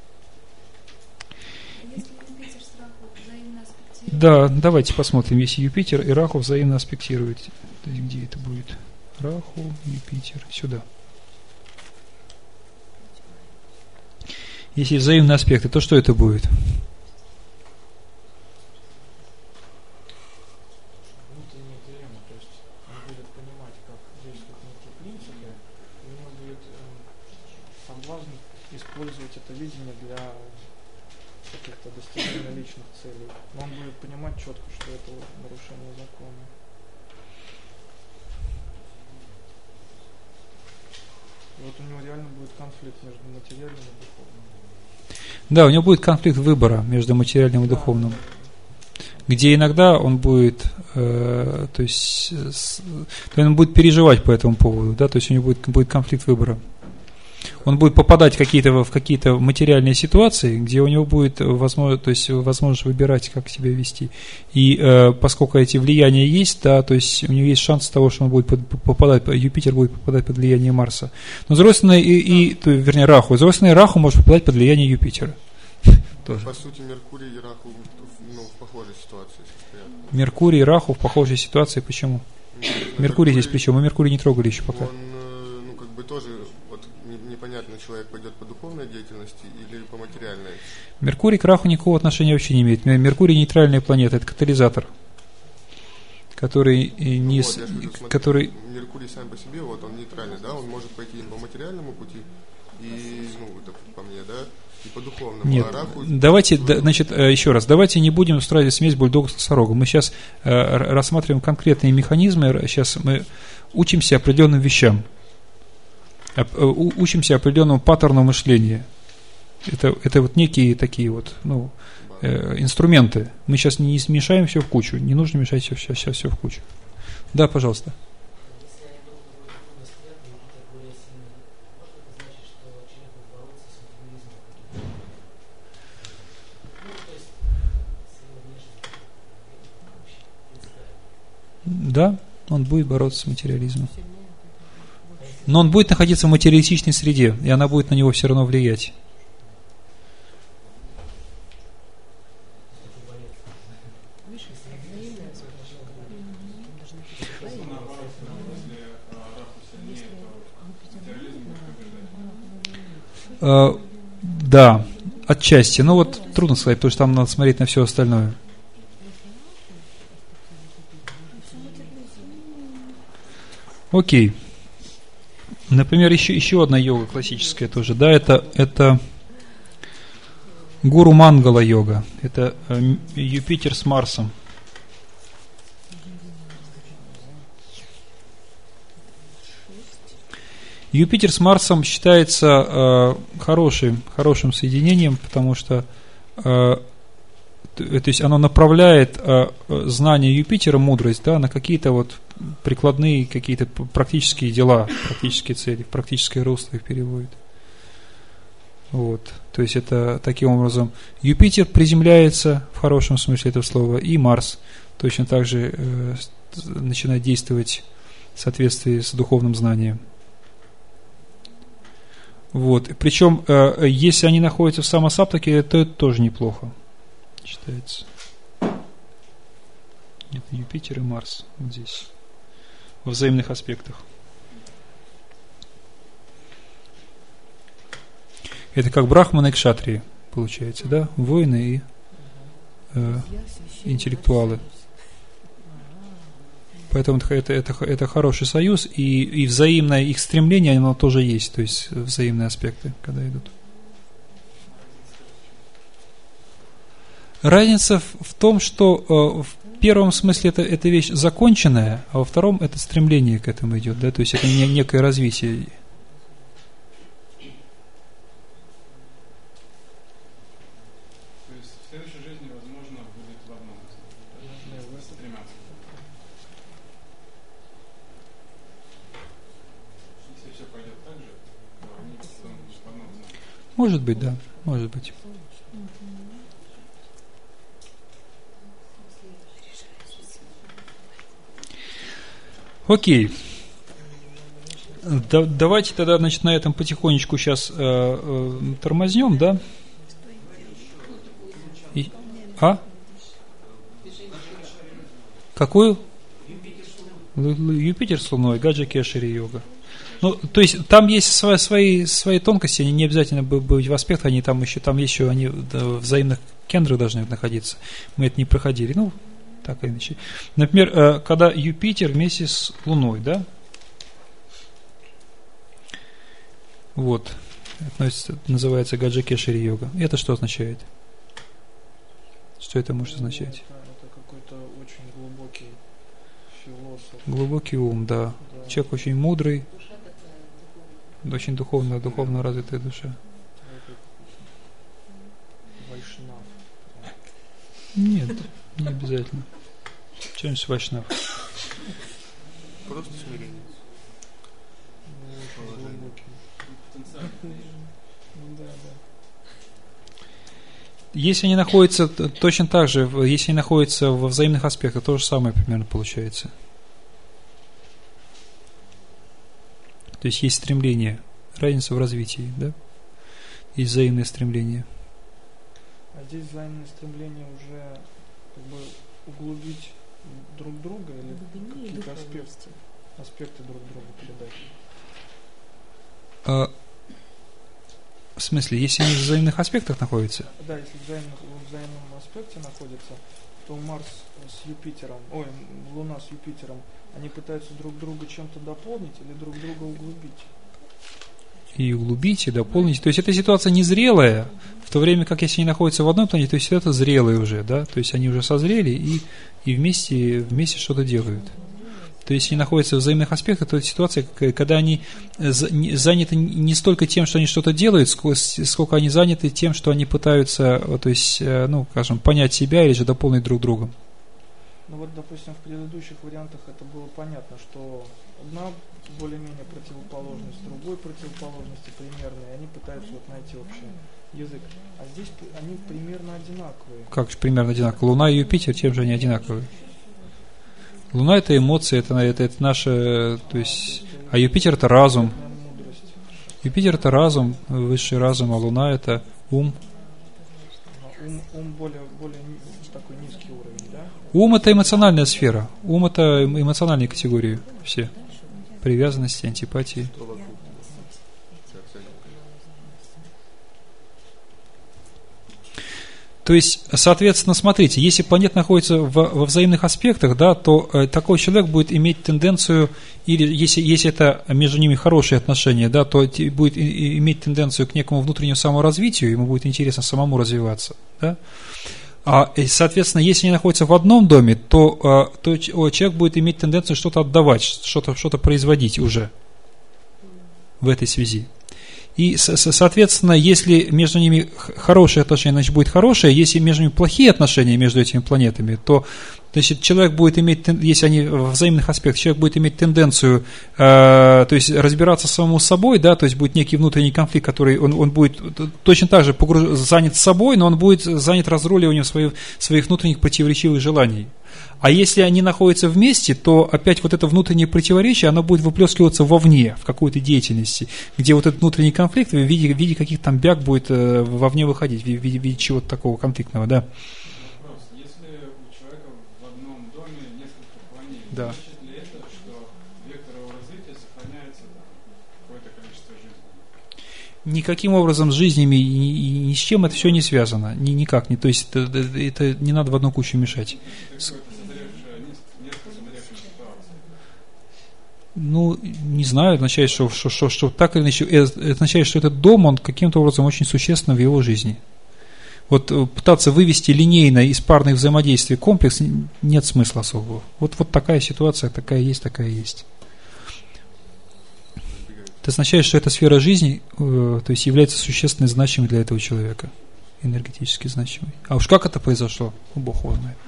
Да, давайте посмотрим, если Юпитер и Раху взаимно аспектируют. То есть где это будет? Раху, Юпитер, сюда. Если взаимные аспекты, то что это будет? Использовать это видение для каких-то достижения личных целей. Но он будет понимать четко, что это нарушение закона. И вот у него реально будет конфликт между материальным и духовным. Да, у него будет конфликт выбора между материальным и духовным. Где иногда он будет, он будет переживать по этому поводу, да, то есть у него будет конфликт выбора. Он будет попадать в какие-то материальные ситуации, где у него будет возможность выбирать, как себя вести. И поскольку эти влияния есть, да, то есть у него есть шанс того, что он будет Юпитер будет попадать под влияние Марса. Но с другой стороны, Раху. С другой стороны, Раху может попадать под влияние Юпитера. Тоже. По сути, Меркурий и Раху в похожей ситуации состоят. Меркурий и Раху в похожей ситуации. Почему? Меркурий здесь причем? Мы Меркурий не трогали еще пока. Он, тоже непонятно, человек пойдет по духовной деятельности или по материальной. Меркурий к Раху никакого отношения вообще не имеет. Меркурий нейтральная планета, это катализатор, который Меркурий сам по себе, он нейтральный, да, он может пойти и по материальному пути, и, это по мне, да, и по духовному. Нет, а Раху... давайте, еще раз, давайте не будем устраивать смесь бульдога с носорогом. Мы сейчас рассматриваем конкретные механизмы, сейчас мы учимся определенным вещам. Учимся определенному паттерну мышления. Это вот некие такие вот, инструменты. Мы сейчас не смешаем все в кучу. Не нужно мешать сейчас все в кучу. Да, пожалуйста. Да, он будет бороться с материализмом. Но он будет находиться в материалистичной среде, и она будет на него все равно влиять. Да, отчасти. Но вот трудно сказать, потому что там надо смотреть на все остальное. Окей. Например, еще одна йога классическая тоже, да, это Гуру Мангала йога. Это Юпитер с Марсом. Юпитер с Марсом считается хорошим соединением, потому что то есть оно направляет знание Юпитера, мудрость, да, на какие-то вот прикладные, какие-то практические дела, практические цели, в практическое русло их переводит. Вот. То есть это таким образом Юпитер приземляется в хорошем смысле этого слова, и Марс точно так же начинает действовать в соответствии с духовным знанием. Вот. Причем, если они находятся в самосаптаке, то это тоже неплохо считается. Это Юпитер и Марс вот здесь, во взаимных аспектах. Это как брахманы и кшатрии, получается, да? Воины и интеллектуалы. Поэтому это хороший союз, и взаимное их стремление, оно тоже есть, то есть взаимные аспекты, когда идут. Разница в том, что в первом смысле это вещь законченная, а во втором это стремление к этому идет, да, то есть это некое развитие. То есть в следующей жизни, возможно, будет в одном. Стремятся. Если все пойдет так же, то они потом в одном знают. Может быть, да, может быть. Окей. Давайте тогда, значит, на этом потихонечку сейчас тормознем, да? Какую? Юпитер с Луной, Гаджа Кешари йога. Ну, то есть там есть свои тонкости, они не обязательно быть в аспектах, они там еще они в взаимных кендрах должны находиться. Мы это не проходили. Ну, так или иначе. Например, когда Юпитер вместе с Луной, да? Вот. Это называется Гаджа Кешари йога. Это что означает? Что это может означать? Это какой-то очень глубокий философ. Глубокий ум, да. Человек очень мудрый, очень духовно развитая душа. Вайшнав. Нет, не обязательно. Чем-нибудь вайшнав. Просто смирение. Если они находятся точно так же, если они находятся во взаимных аспектах, то же самое примерно получается. То есть есть стремление, разница в развитии, да? Есть взаимное стремление. А здесь взаимное стремление уже как бы углубить друг друга или какие-то аспекты друг другу передать? В смысле, если они в взаимных аспектах находятся? Да, если в взаимном аспекте находятся, то Марс с Юпитером, Луна с Юпитером, они пытаются друг друга чем-то дополнить или друг друга углубить? И углубить, и дополнить. То есть эта ситуация незрелая, в то время как если они находятся в одной планете, то есть это зрелые уже, да, то есть они уже созрели и вместе что-то делают. То есть они находятся в взаимных аспектах, то это ситуация, когда они заняты не столько тем, что они что-то делают, сколько они заняты тем, что они пытаются, то есть, ну, скажем, понять себя или же дополнить друг друга. Ну вот, допустим, в предыдущих вариантах это было понятно, что одна более-менее противоположность, другой противоположности примерные, они пытаются вот найти общий язык. А здесь они примерно одинаковые. Как же примерно одинаковые? Луна и Юпитер, чем же они одинаковые? Луна это эмоции, это наше, то есть, а Юпитер это разум. Юпитер это разум, высший разум, а Луна это ум. Ум более такой низкий уровень, да? Ум это эмоциональная сфера. Ум это эмоциональные категории все. Привязанности, антипатии. То есть, соответственно, смотрите, если планета находится во взаимных аспектах, да, то такой человек будет иметь тенденцию, или если это между ними хорошие отношения, да, то будет иметь тенденцию к некому внутреннему саморазвитию, ему будет интересно самому развиваться. Да? А, соответственно, если они находятся в одном доме, то человек будет иметь тенденцию что-то отдавать, что-то производить уже в этой связи. И, соответственно, если между ними хорошие отношения, значит, будет хорошее. Если между ними плохие отношения между этими планетами, то, значит, человек будет иметь, если они в взаимных аспектах, человек будет иметь тенденцию, то есть, разбираться самому собой, да, то есть, будет некий внутренний конфликт, который он будет точно так же занят собой, но он будет занят разруливанием своих внутренних противоречивых желаний. А если они находятся вместе, то опять вот это внутреннее противоречие, оно будет выплескиваться вовне, в какой-то деятельности, где вот этот внутренний конфликт в виде каких-то там бяг будет вовне выходить, в виде чего-то такого конфликтного, да. Вопрос. Если у человека в одном доме несколько планет, да. Значит ли это, что вектор его развития сохраняется какое-то количество жизней? Никаким образом с жизнями и ни с чем это все не связано, никак не, то есть это не надо в одну кучу мешать. Ну, не знаю, означает, что так или иначе, это означает, что этот дом, он каким-то образом очень существенно в его жизни. Вот пытаться вывести линейно из парных взаимодействий комплекс нет смысла особого. Вот такая ситуация, такая есть. Это означает, что эта сфера жизни, то есть является существенно значимой для этого человека, энергетически значимой. А уж как это произошло, Бог его знает.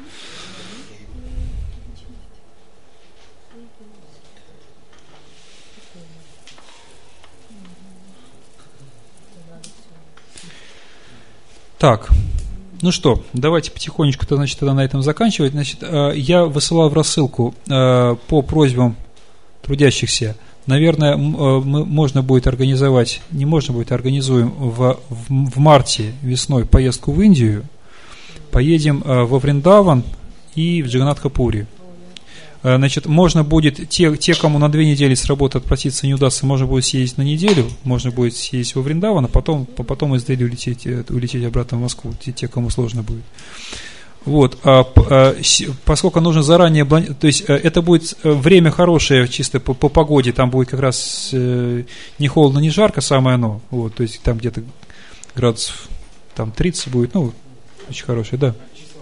Так, ну что, давайте потихонечку тогда на этом заканчивать. Значит, я высылал в рассылку по просьбам трудящихся. Наверное, можно будет организовать, не можно будет, организуем в марте весной поездку в Индию. Поедем во Вриндаван и в Джаганнатха-Пури. Значит, можно будет, те, кому на 2 недели с работы отпроситься не удастся, можно будет съездить на неделю, можно будет съездить во Вриндаван, а потом из Дели улететь обратно в Москву, те, кому сложно будет. Вот, поскольку нужно заранее, то есть это будет время хорошее, чисто по погоде, там будет как раз не холодно, не жарко, самое оно, вот, то есть там где-то градусов там 30 будет, ну, очень хорошее, да.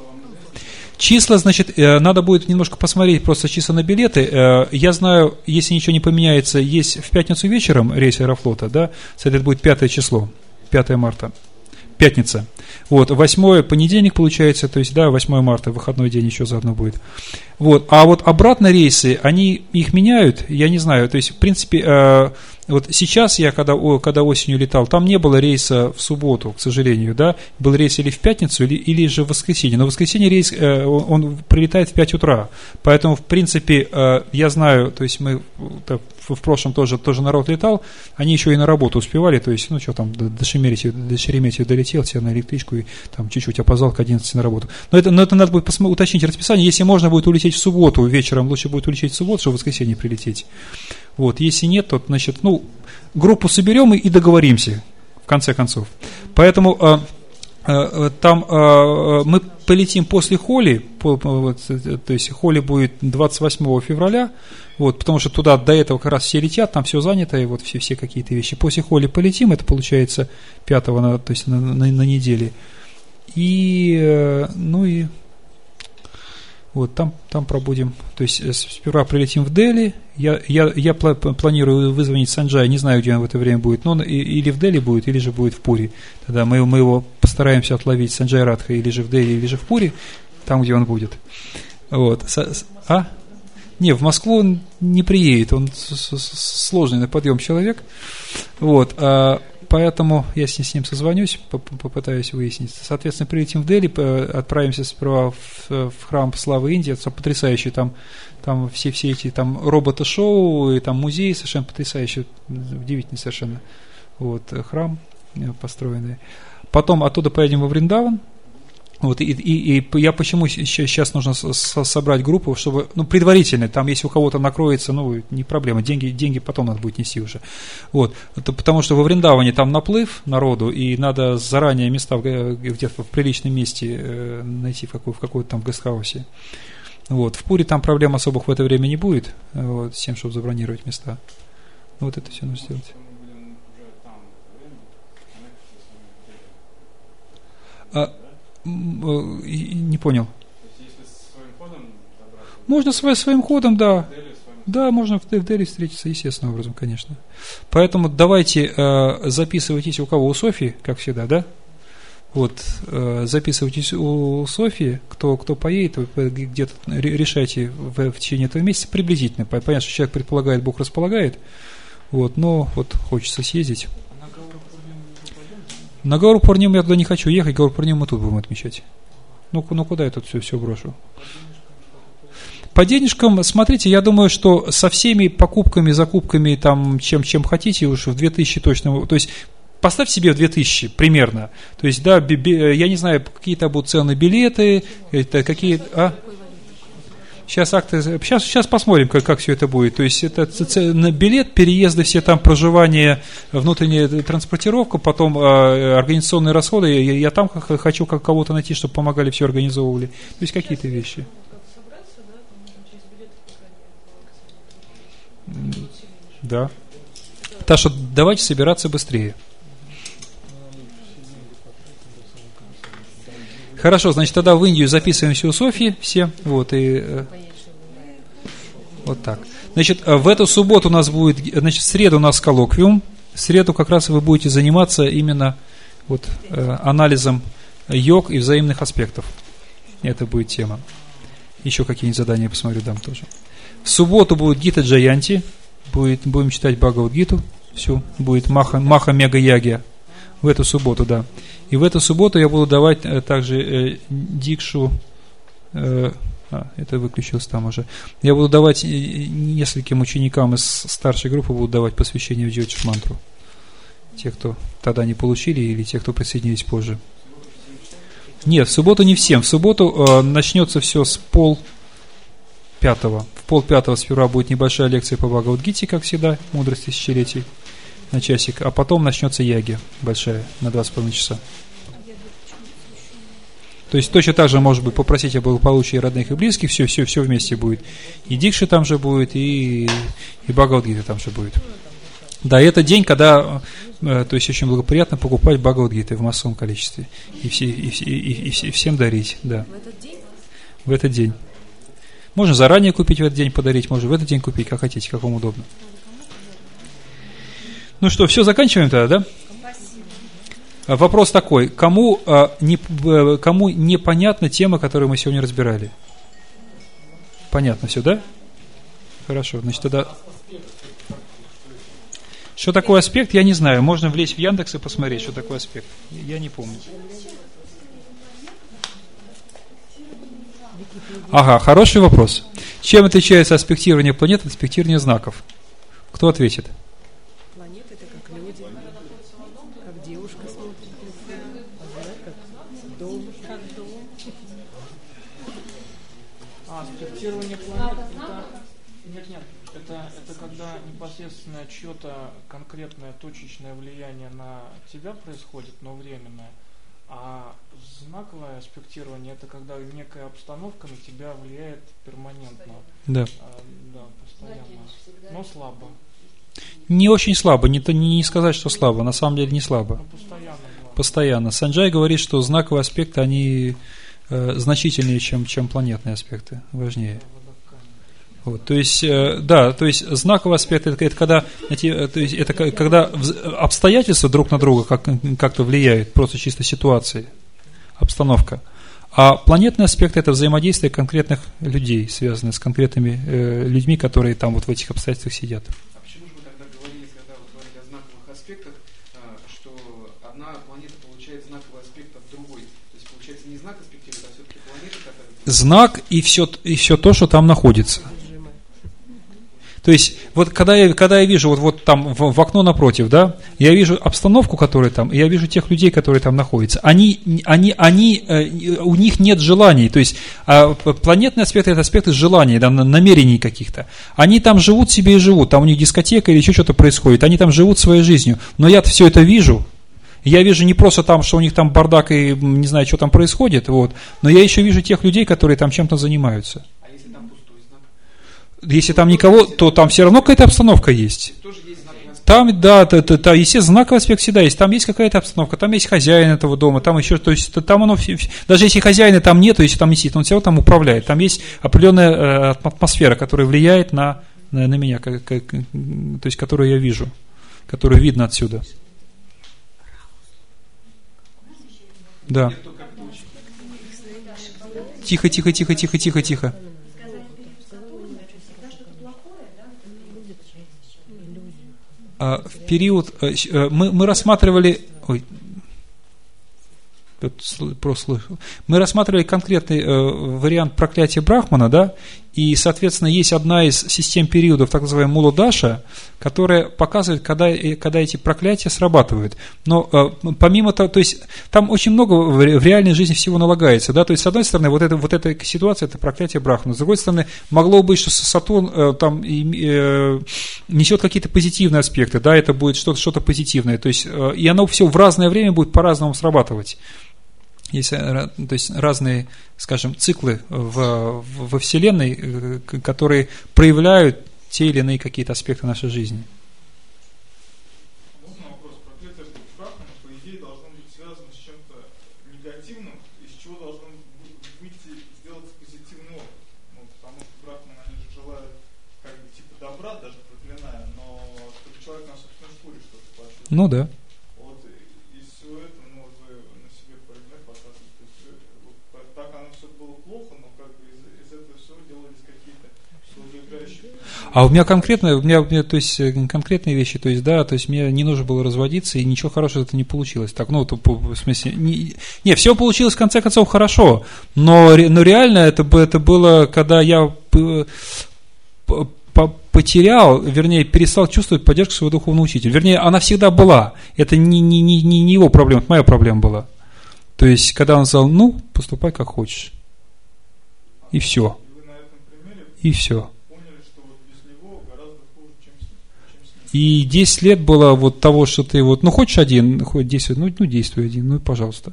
Числа, значит, надо будет немножко посмотреть просто числа на билеты. Я знаю, если ничего не поменяется, есть в пятницу вечером рейс Аэрофлота, да, это будет 5 число, 5 марта, пятница. Вот, 8 понедельник получается, то есть, да, 8 марта, выходной день еще заодно будет. Вот, а вот обратно рейсы, они их меняют, я не знаю, то есть, в принципе, вот сейчас я, когда осенью летал, там не было рейса в субботу, к сожалению, да, был рейс или в пятницу, или же в воскресенье, но в воскресенье рейс, он прилетает в 5 утра, поэтому, в принципе, я знаю, то есть, мы в прошлом тоже народ летал, они еще и на работу успевали, то есть, ну, что там, до Шереметьево долетел, сел на электричку и там чуть-чуть опоздал к 11 на работу. Но это надо будет уточнить расписание, если можно будет улететь в субботу вечером, лучше будет улететь в субботу, чтобы в воскресенье прилететь. Вот, если нет, то, значит, ну, группу соберем и договоримся, в конце концов. Поэтому там мы полетим после Холи, то есть Холи будет 28 февраля, вот, потому что туда до этого как раз все летят, там все занято, и вот все какие-то вещи. После Холи полетим, это получается 5-го, то есть на неделе. И, ну и Вот там пробудем. То есть сперва прилетим в Дели. Я планирую вызвонить Санджая. Не знаю, где он в это время будет. Но он или в Дели будет, или же будет в Пури. Тогда мы его постараемся отловить, Санджай Радха, или же в Дели, или же в Пури, там, где он будет. Вот. Не, в Москву он не приедет. Он сложный на подъем человек. Вот. Поэтому я с ним созвонюсь, попытаюсь выяснить. Соответственно, прилетим в Дели, отправимся сперва в храм Славы Индии. Это потрясающий, там все эти там роботы-шоу, и там музей совершенно потрясающий, удивительный совершенно. Вот, храм построенный. Потом оттуда поедем во Вриндаван. Вот, и я почему сейчас нужно собрать группу, чтобы, предварительно, там, если у кого-то накроется, не проблема, деньги потом надо будет нести уже. Вот, потому что во Вриндаване там наплыв народу, и надо заранее места где-то в приличном месте найти в какой-то там гестхаусе. Вот, в Пури там проблем особых в это время не будет, вот, с тем, чтобы забронировать места. Вот это все нужно сделать. Не понял. Можно своим ходом, да. Да, можно в Дели встретиться естественным образом, конечно. Поэтому давайте записывайтесь у кого? У Софьи, как всегда, да? Вот, записывайтесь у Софьи, кто поедет, где-то решайте в течение этого месяца приблизительно. Понятно, что человек предполагает, Бог располагает. Вот, но вот хочется съездить. На Гауру Пурниму я туда не хочу ехать, Гауру Пурниму мы тут будем отмечать. Ну куда я тут все брошу? По денежкам, смотрите, я думаю, что со всеми покупками, закупками, там, чем хотите, уж в 2000 точно, то есть поставьте себе в 2000 примерно. То есть, да, я не знаю, какие-то будут цены билеты, какие... Сейчас посмотрим, как все это будет. То есть это на билет, переезды, все там проживание, внутренняя транспортировка, потом организационные расходы. Я там хочу кого-то найти, чтобы помогали, все организовывали. То есть какие-то вещи. Да. Так что давайте собираться быстрее. Хорошо, значит, тогда в Индию записываемся у Софьи все. Вот, и вот так. Значит, в эту субботу у нас будет, значит, в среду у нас коллоквиум. В среду как раз вы будете заниматься именно вот анализом йог и взаимных аспектов. Это будет тема. Еще какие-нибудь задания, посмотрю, дам тоже. В субботу будет Гита Джаянти. Будем читать Бхагавад-гиту. Все, будет Маха Мега Ягья. В эту субботу, да. И в эту субботу я буду давать также дикшу, это выключилось там уже. Я буду давать нескольким ученикам из старшей группы, буду давать посвящение в Джьотиш-мантру. Те, кто тогда не получили, или те, кто присоединились позже. Нет, в субботу не всем. В субботу начнется все с 4:30. В 4:30 сперва будет небольшая лекция по Бхагавад-гите, как всегда, мудрость тысячелетий, на часик, а потом начнется яги большая, на 2,5 часа. То есть точно так же, может быть, попросить о благополучии родных и близких, все вместе будет. И дикши там же будет, и Бхагавад-гита там же будет. Да, и это день, когда, то есть очень благоприятно покупать Бхагавад-гиты в массовом количестве. И всем дарить, да. В этот день? В этот день. Можно заранее купить в этот день, подарить, можно в этот день купить, как хотите, как вам удобно. Ну что, все, заканчиваем тогда, да? Вопрос такой, кому непонятна тема, которую мы сегодня разбирали? Понятно все, да? Хорошо, значит тогда... Что такое аспект, я не знаю. Можно влезть в Яндекс и посмотреть, что такое аспект. Я не помню. Ага, хороший вопрос. Чем отличается аспектирование планет от аспектирования знаков? Кто ответит? Планеты — это как люди, как девушка смотрит, как дом, Аспектирование планет это когда непосредственно чье-то конкретное точечное влияние на тебя происходит, но временное. А знаковое аспектирование — это когда некая обстановка на тебя влияет перманентно. Да. Да, постоянно. Но слабо. Не очень слабо, не сказать, что слабо, на самом деле не слабо. Но постоянно. Постоянно. Санджай говорит, что знаковые аспекты, они значительнее, чем планетные аспекты, важнее. Вот, то есть, да, то есть знаковый аспект это когда, то есть, это когда обстоятельства друг на друга как-то влияют, просто чисто ситуации, обстановка. А планетный аспект это взаимодействие конкретных людей, связанных с конкретными людьми, которые там вот в этих обстоятельствах сидят. А почему же вы тогда говорили, когда вы говорили о знаковых аспектах, что одна планета получает знаковый аспект от другой? То есть получается не знак аспектирует, а все-таки планета, которая... Знак и все то, что там находится. То есть, вот когда я вижу вот там в окно напротив, да, я вижу обстановку, которая там, и я вижу тех людей, которые там находятся. У них нет желаний. То есть, планетные аспекты – это аспекты желаний, да, намерений каких-то. Они там живут себе и живут, там у них дискотека или еще что-то происходит, они там живут своей жизнью. Но я-то все это вижу. Я вижу не просто там, что у них там бардак и не знаю, что там происходит, вот, но я еще вижу тех людей, которые там чем-то занимаются. Если там никого, то там все равно какая-то обстановка есть. Там, да, естественно, знаковый аспект всегда есть. Там есть какая-то обстановка, там есть хозяин этого дома, там еще, то есть там оно, даже если хозяина там нет, если там не сидит, он все равно там управляет. Там есть определенная атмосфера, которая влияет на меня, то есть которую я вижу, которую видно отсюда. Да. Тихо. В период мы рассматривали, мы рассматривали конкретный вариант проклятия Брахмана, да, и, соответственно, есть одна из систем периодов, так называемая Муладаша, которая показывает, когда эти проклятия срабатывают. Но помимо того, то есть там очень много в реальной жизни всего налагается, да, то есть с одной стороны вот эта ситуация, это проклятие Брахмана, с другой стороны могло быть, что Сатурн там несет какие-то позитивные аспекты, да, это будет что-то позитивное, то есть и оно все в разное время будет по-разному срабатывать. Есть, то есть разные, скажем, циклы во Вселенной, которые проявляют те или иные какие-то аспекты нашей жизни. Можно вопрос? Проклятие Брахмана, по идее, должно быть связано с чем-то негативным, из чего должно сделаться позитивный опыт. Ну, потому что Брахманы, они же желают как бы типа добра, даже проклиная, но чтобы человек на собственной шкуре что-то пошел. Ну да. А у меня то есть конкретные вещи, то есть да, то есть мне не нужно было разводиться, и ничего хорошего это не получилось. Так, ну, в смысле, не, все получилось в конце концов хорошо, но реально это было, когда я потерял, вернее, перестал чувствовать поддержку своего духовного учителя. Вернее, она всегда была. Это не его проблема, это моя проблема была. То есть, когда он сказал, ну, поступай как хочешь. И все. И все. И 10 лет было вот того, что ты вот, ну, хочешь один, хоть 10, ну, действуй один, ну, пожалуйста.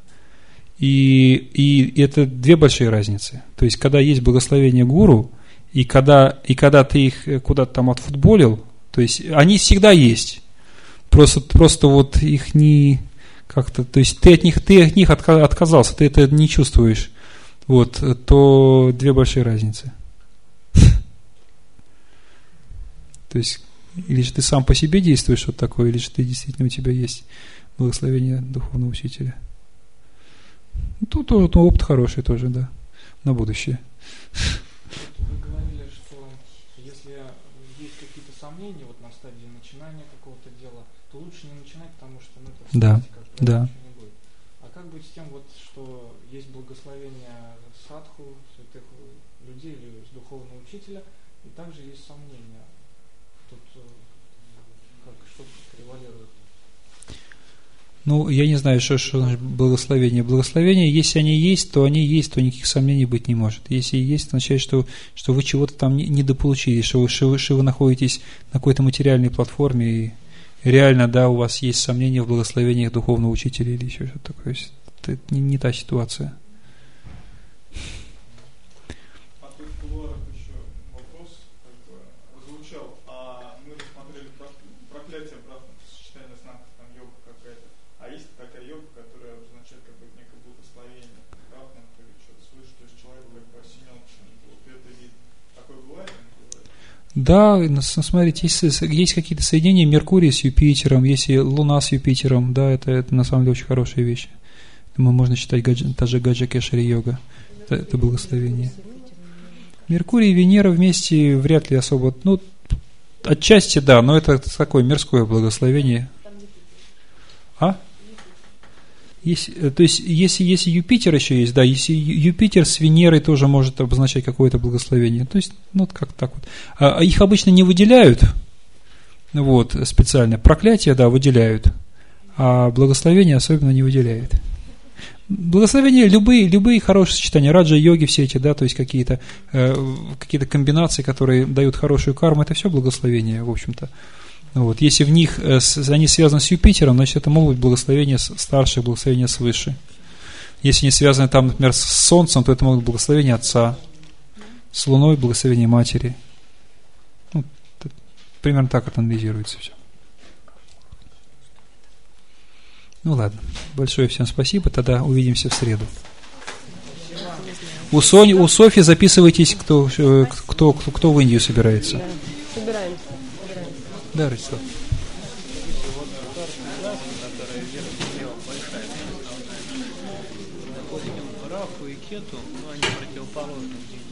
И это две большие разницы. То есть, когда есть благословение гуру, и когда ты их куда-то там отфутболил, то есть, они всегда есть. Просто вот их не как-то, то есть, ты от них отказался, ты это не чувствуешь. Вот, то две большие разницы. То есть, или же ты сам по себе действуешь вот такое, или же ты действительно у тебя есть благословение духовного учителя. Тут опыт хороший тоже, да, на будущее. Вы говорили, что если есть какие-то сомнения вот на стадии начинания какого-то дела, то лучше не начинать, потому что это да, да. Ничего не будет. А как быть с тем, вот, что есть благословение садху, святых людей или духовного учителя, и также есть сомнения? Тут что превалирует? Ну, я не знаю, что значит благословение. Благословение, если они есть, то никаких сомнений быть не может. Если есть, это означает, что вы чего-то там недополучили, что вы находитесь на какой-то материальной платформе, и реально, да, у вас есть сомнения в благословениях духовного учителя или еще что-то такое. Это не та ситуация. Да, смотрите, есть какие-то соединения Меркурия с Юпитером, есть и Луна с Юпитером, да, это на самом деле очень хорошая вещь. Думаю, можно считать та же Гаджа-Кешари йога. Это благословение. Меркурий и Венера вместе вряд ли особо, ну, отчасти да, но это такое мирское благословение. А? То есть, если Юпитер еще есть, да, если Юпитер с Венерой тоже может обозначать какое-то благословение. То есть, ну, как так вот. А их обычно не выделяют, вот, специально. Проклятия, да, выделяют, а благословения особенно не выделяют. Благословения, любые хорошие сочетания, раджа-йоги все эти, да, то есть какие-то комбинации, которые дают хорошую карму, это все благословения, в общем-то. Вот. Если в них они связаны с Юпитером, значит, это могут быть благословения старшие, благословения свыше. Если они связаны там, например, с Солнцем, то это могут быть благословения Отца, с Луной благословение Матери. Ну, примерно так это анализируется все. Ну ладно, большое всем спасибо, тогда увидимся в среду. У Софьи записывайтесь, кто в Индию собирается. Собираемся. Да, Ростислав. Раху и Кету, но они противоположны.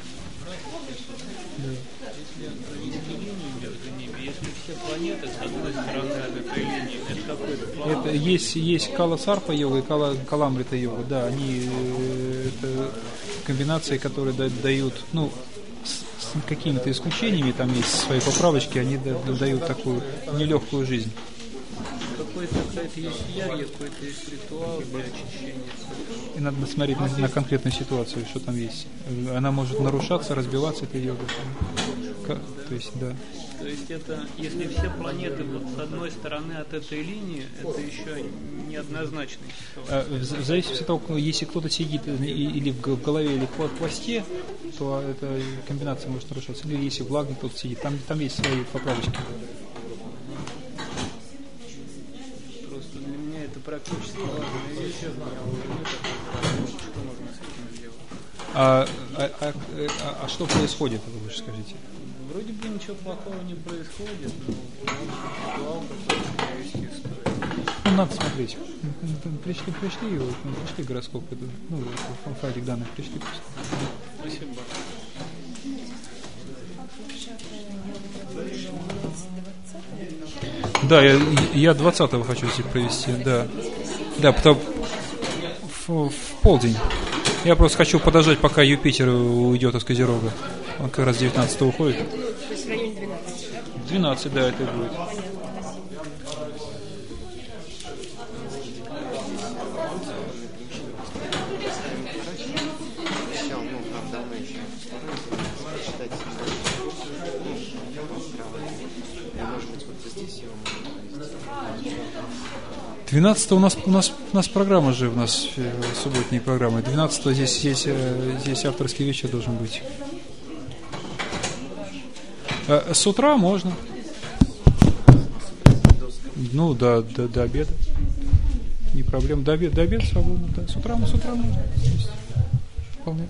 Если провести линию между ними, если все планеты с одной стороны от этой линии, это какой-то план. Это есть Кала-Сарпа йога и Каламрита йога, да, они это комбинации, которые дают, ну, с какими-то исключениями, там есть свои поправочки, они дают такую нелегкую жизнь. Какая-то есть ягья, какой-то есть ритуал для очищения. И надо смотреть на конкретную ситуацию, что там есть. Она может нарушаться, разбиваться, эта йога. То есть, да. То есть это, если все планеты вот с одной стороны от этой линии, это еще неоднозначная ситуация. В зависимости от того, если кто-то сидит или в голове, или в хвосте, то эта комбинация может нарушаться. Или если в лагне кто-то сидит, там есть свои поправочки. Просто для меня это практически важная вещь. Я уже что можно с этим сделать. А что происходит, вы лучше скажите? Вроде бы ничего плохого не происходит, но ритуал какой-то привести стоит. Ну, надо смотреть. Пришли гороскоп, ну, файлик данных пришли. Спасибо. Да, я 20-го хочу здесь провести, да. Да, потом в полдень. Я просто хочу подождать, пока Юпитер уйдет из Козерога. Он как раз 19-го уходит. То есть в районе 12, да? 12, да, это будет. Может 12 у нас программа же, у нас субботние программы. 12 здесь авторский вечер должен быть. С утра можно. Ну, до обеда. Не проблема. До обеда свободно. Да. С утра можно. Вполне.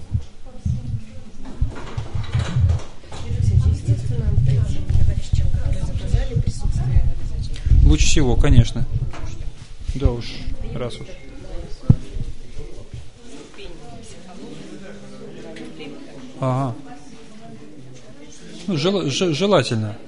Естественно, товарищам, которые заказали, присутствие обязательно. Лучше всего, конечно. Да уж, раз уж. Ага. Ну, желательно.